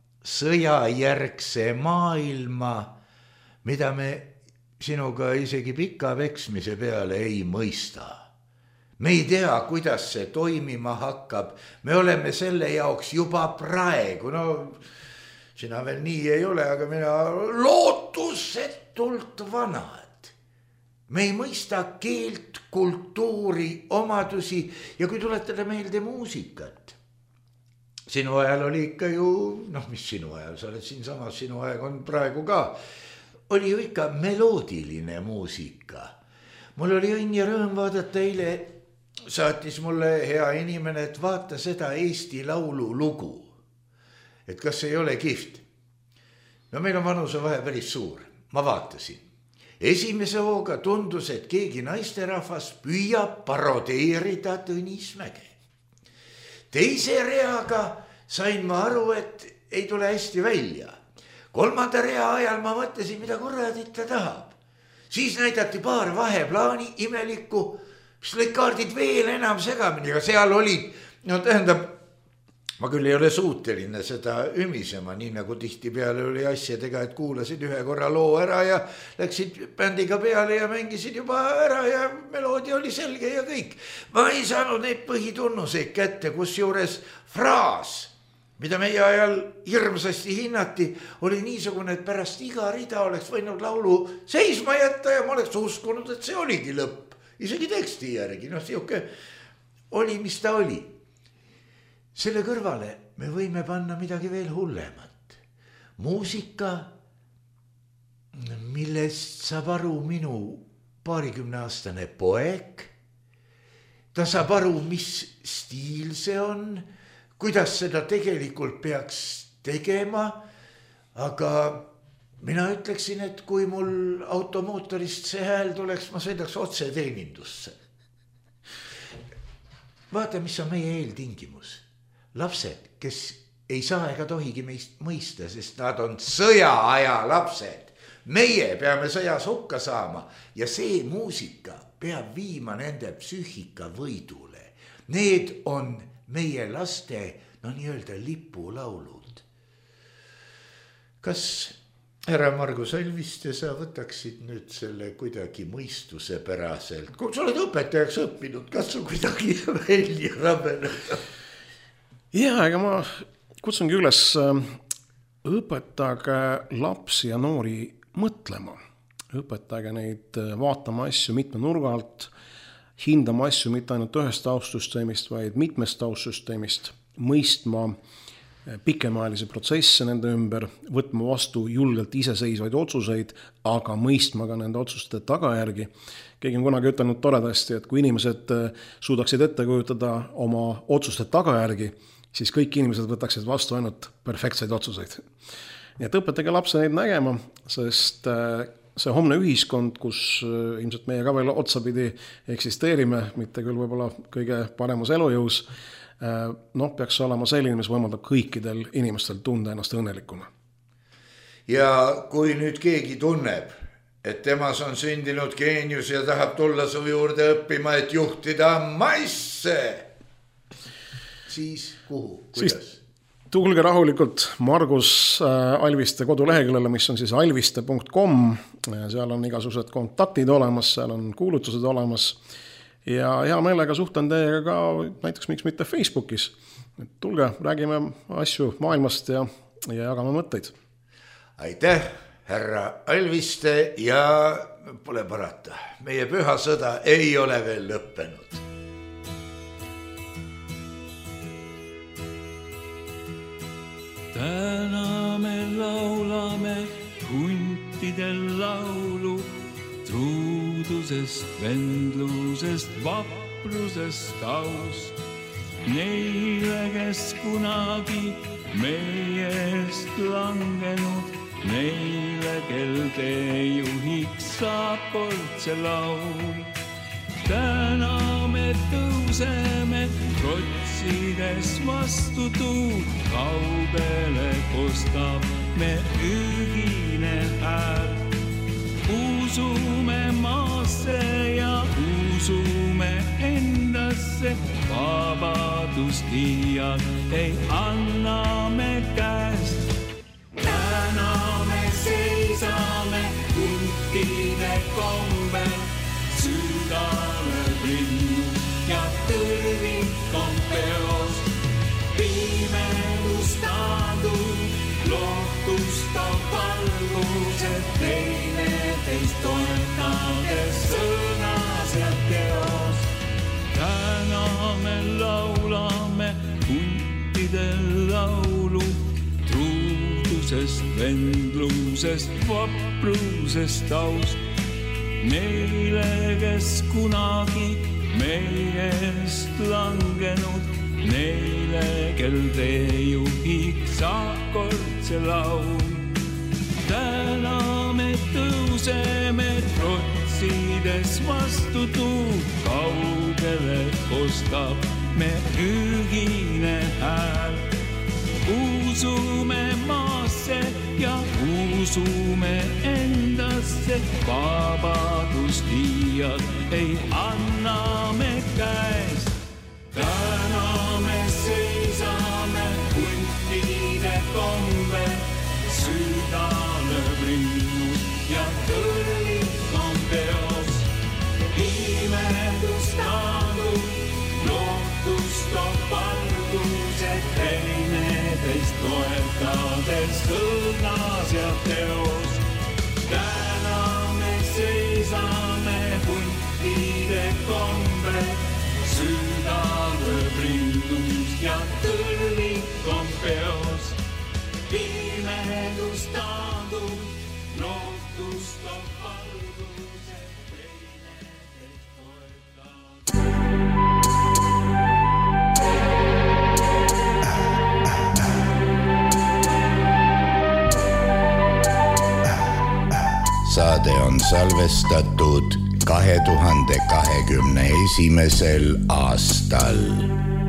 sõjajärgse maailma, mida me sinuga isegi pika veksmise peale ei mõista. Me ei tea, kuidas see toimima hakkab. Me oleme selle jaoks juba praegu, sina veel nii ei ole, aga mina lootusetult vanad. Me ei mõista keelt, kultuuri, omadusi ja kui tuletada meelde muusikat. Sinu ajal oli ikka ju, mis sinu ajal, sa oled siin samas, sinu aeg on praegu ka, oli ju ikka meloodiline muusika. Mul oli õnn ja rõõm vaadata eile, saatis mulle hea inimene, et vaata seda Eesti Laulu lugu. Et kas ei ole kihvt? No meil on vanuse vahe päris suur, ma vaatasin. Esimese hooga tundus, et keegi naisterahvas püüab parodeerida Tõnis Mäge. Teise reaga sain ma aru, et ei tule hästi välja. Kolmanda rea ajal ma mõtlesin, mida kurradit ta tahab. Siis näidati paar vaheplaani imelikku, mis lõid kaardid veel enam segamini, aga seal olid, ma küll ei ole suuteline seda ümisema, nii nagu tihti peale oli asjadega, et kuulasid ühe korra loo ära ja läksid bändiga peale ja mängisid juba ära ja meloodia oli selge ja kõik. Ma ei saanud neid põhitunnuseid kätte, kus juures fraas mida meie ajal hirmsasti hinnati, oli niisugune, et pärast iga rida oleks võinud laulu seisma jätta ja ma oleks uskunud, et see oligi lõpp. Isegi teksti järgi, siuke oli, mis ta oli. Selle kõrvale me võime panna midagi veel hullemat. Muusika, millest saab aru minu 20-aastane poeg. Ta saab aru, mis stiil see on, kuidas seda tegelikult peaks tegema, aga mina ütleksin, et kui mul automootorist see hääl tuleks, ma sõidaks otse teenindusse. Vaata, mis on meie eeltingimus. Lapsed, kes ei saa ega tohigi meist mõista, sest nad on sõjaaja lapsed. Meie peame sõjas hukka saama ja see muusika peab viima nende psüühika võidule. Need on meie laste, nii-öelda lipulaulud. Kas härra Margus Elviste, sa võtaksid nüüd selle kuidagi mõistuse päraselt? Kui sa oled õpetajaks õppinud, kas sa kuidagi välja rabeleda? Ja, ega ma kutsungi üles õpetage lapsi ja noori mõtlema. Õpetage neid vaatama asju mitme nurga alt, hindama asju mitte ainult ühest taustsüsteemist, vaid mitmest taustsüsteemist, mõistma pikemaajalisi protsesse nende ümber, võtma vastu julgelt iseseisvaid otsuseid, aga mõistma ka nende otsuste tagajärgi. Keegi on kunagi ütelnud toredasti, et kui inimesed suudaksid ette kujutada oma otsuste tagajärgi, siis kõik inimesed võtaksid vastu ainult perfektseid otsuseid. Nii et õpetage lapse neid nägema, sest see homne ühiskond, kus ilmselt meie ka veel otsapidi eksisteerime, mitte küll võib-olla kõige paremas elujõus, peaks olema selline, mis võimaldab kõikidel inimestel tunda ennast õnnelikuna. Ja kui nüüd keegi tunneb, et temas on sündinud geenius ja tahab tulla su juurde õppima, et juhtida masse, siis kuhu, kuidas? Tulge rahulikult Margus Alviste koduleheküljele, mis on siis alviste.com. Seal on igasugused kontaktid olemas, seal on kuulutused olemas ja hea meelega suhtlen teiega ka näiteks miks mitte Facebookis. Tulge, räägime asju maailmast ja jagame mõtteid. Aitäh, härra Alviste ja pole parata. Meie püha sõda ei ole veel lõppenud. Täna me laulame huntidel laulu, truudusest, vendlusest, vaprusest, aust. Neile, kes kunagi meieest langenud, neile, kel teejuhiks saab kord see laul. Täna me tõuseme trotsides vastu tuud, kaugele kostab me ühine hääl. Usume maasse ja usume endasse, vabadust iial ei anna me käest. Täna me seisame huntide kombel, südame linnus ja tõrvik on peos. Pimedus taandub, lohtustab valgused, teineteist toetades sõnas ja teos. Täna me laulame huntidel laulu, truudusest, vendlusest, vaprusest, aust. Neile, kes kunagi meieest langenud, neile, kel teejuhiks saab kord see laul. Täna me tõuseme trotsides vastu tuud, kaugele kostab me ühine hääl. Usume maasse ja usume endasse, vabadust iial ei anna me käest. Täna me seisame huntide kombel, südame linnus ja tõrvik on peos. Pimedus taandub, lohtust on valgused, teineteist teos. Täna me seisame huntide kombel, südamööb rindus ja tõrvik on peos. Pimedus taandub, lootust on valgus, et teine teist toetab. Saade on salvestatud 2021. aastal.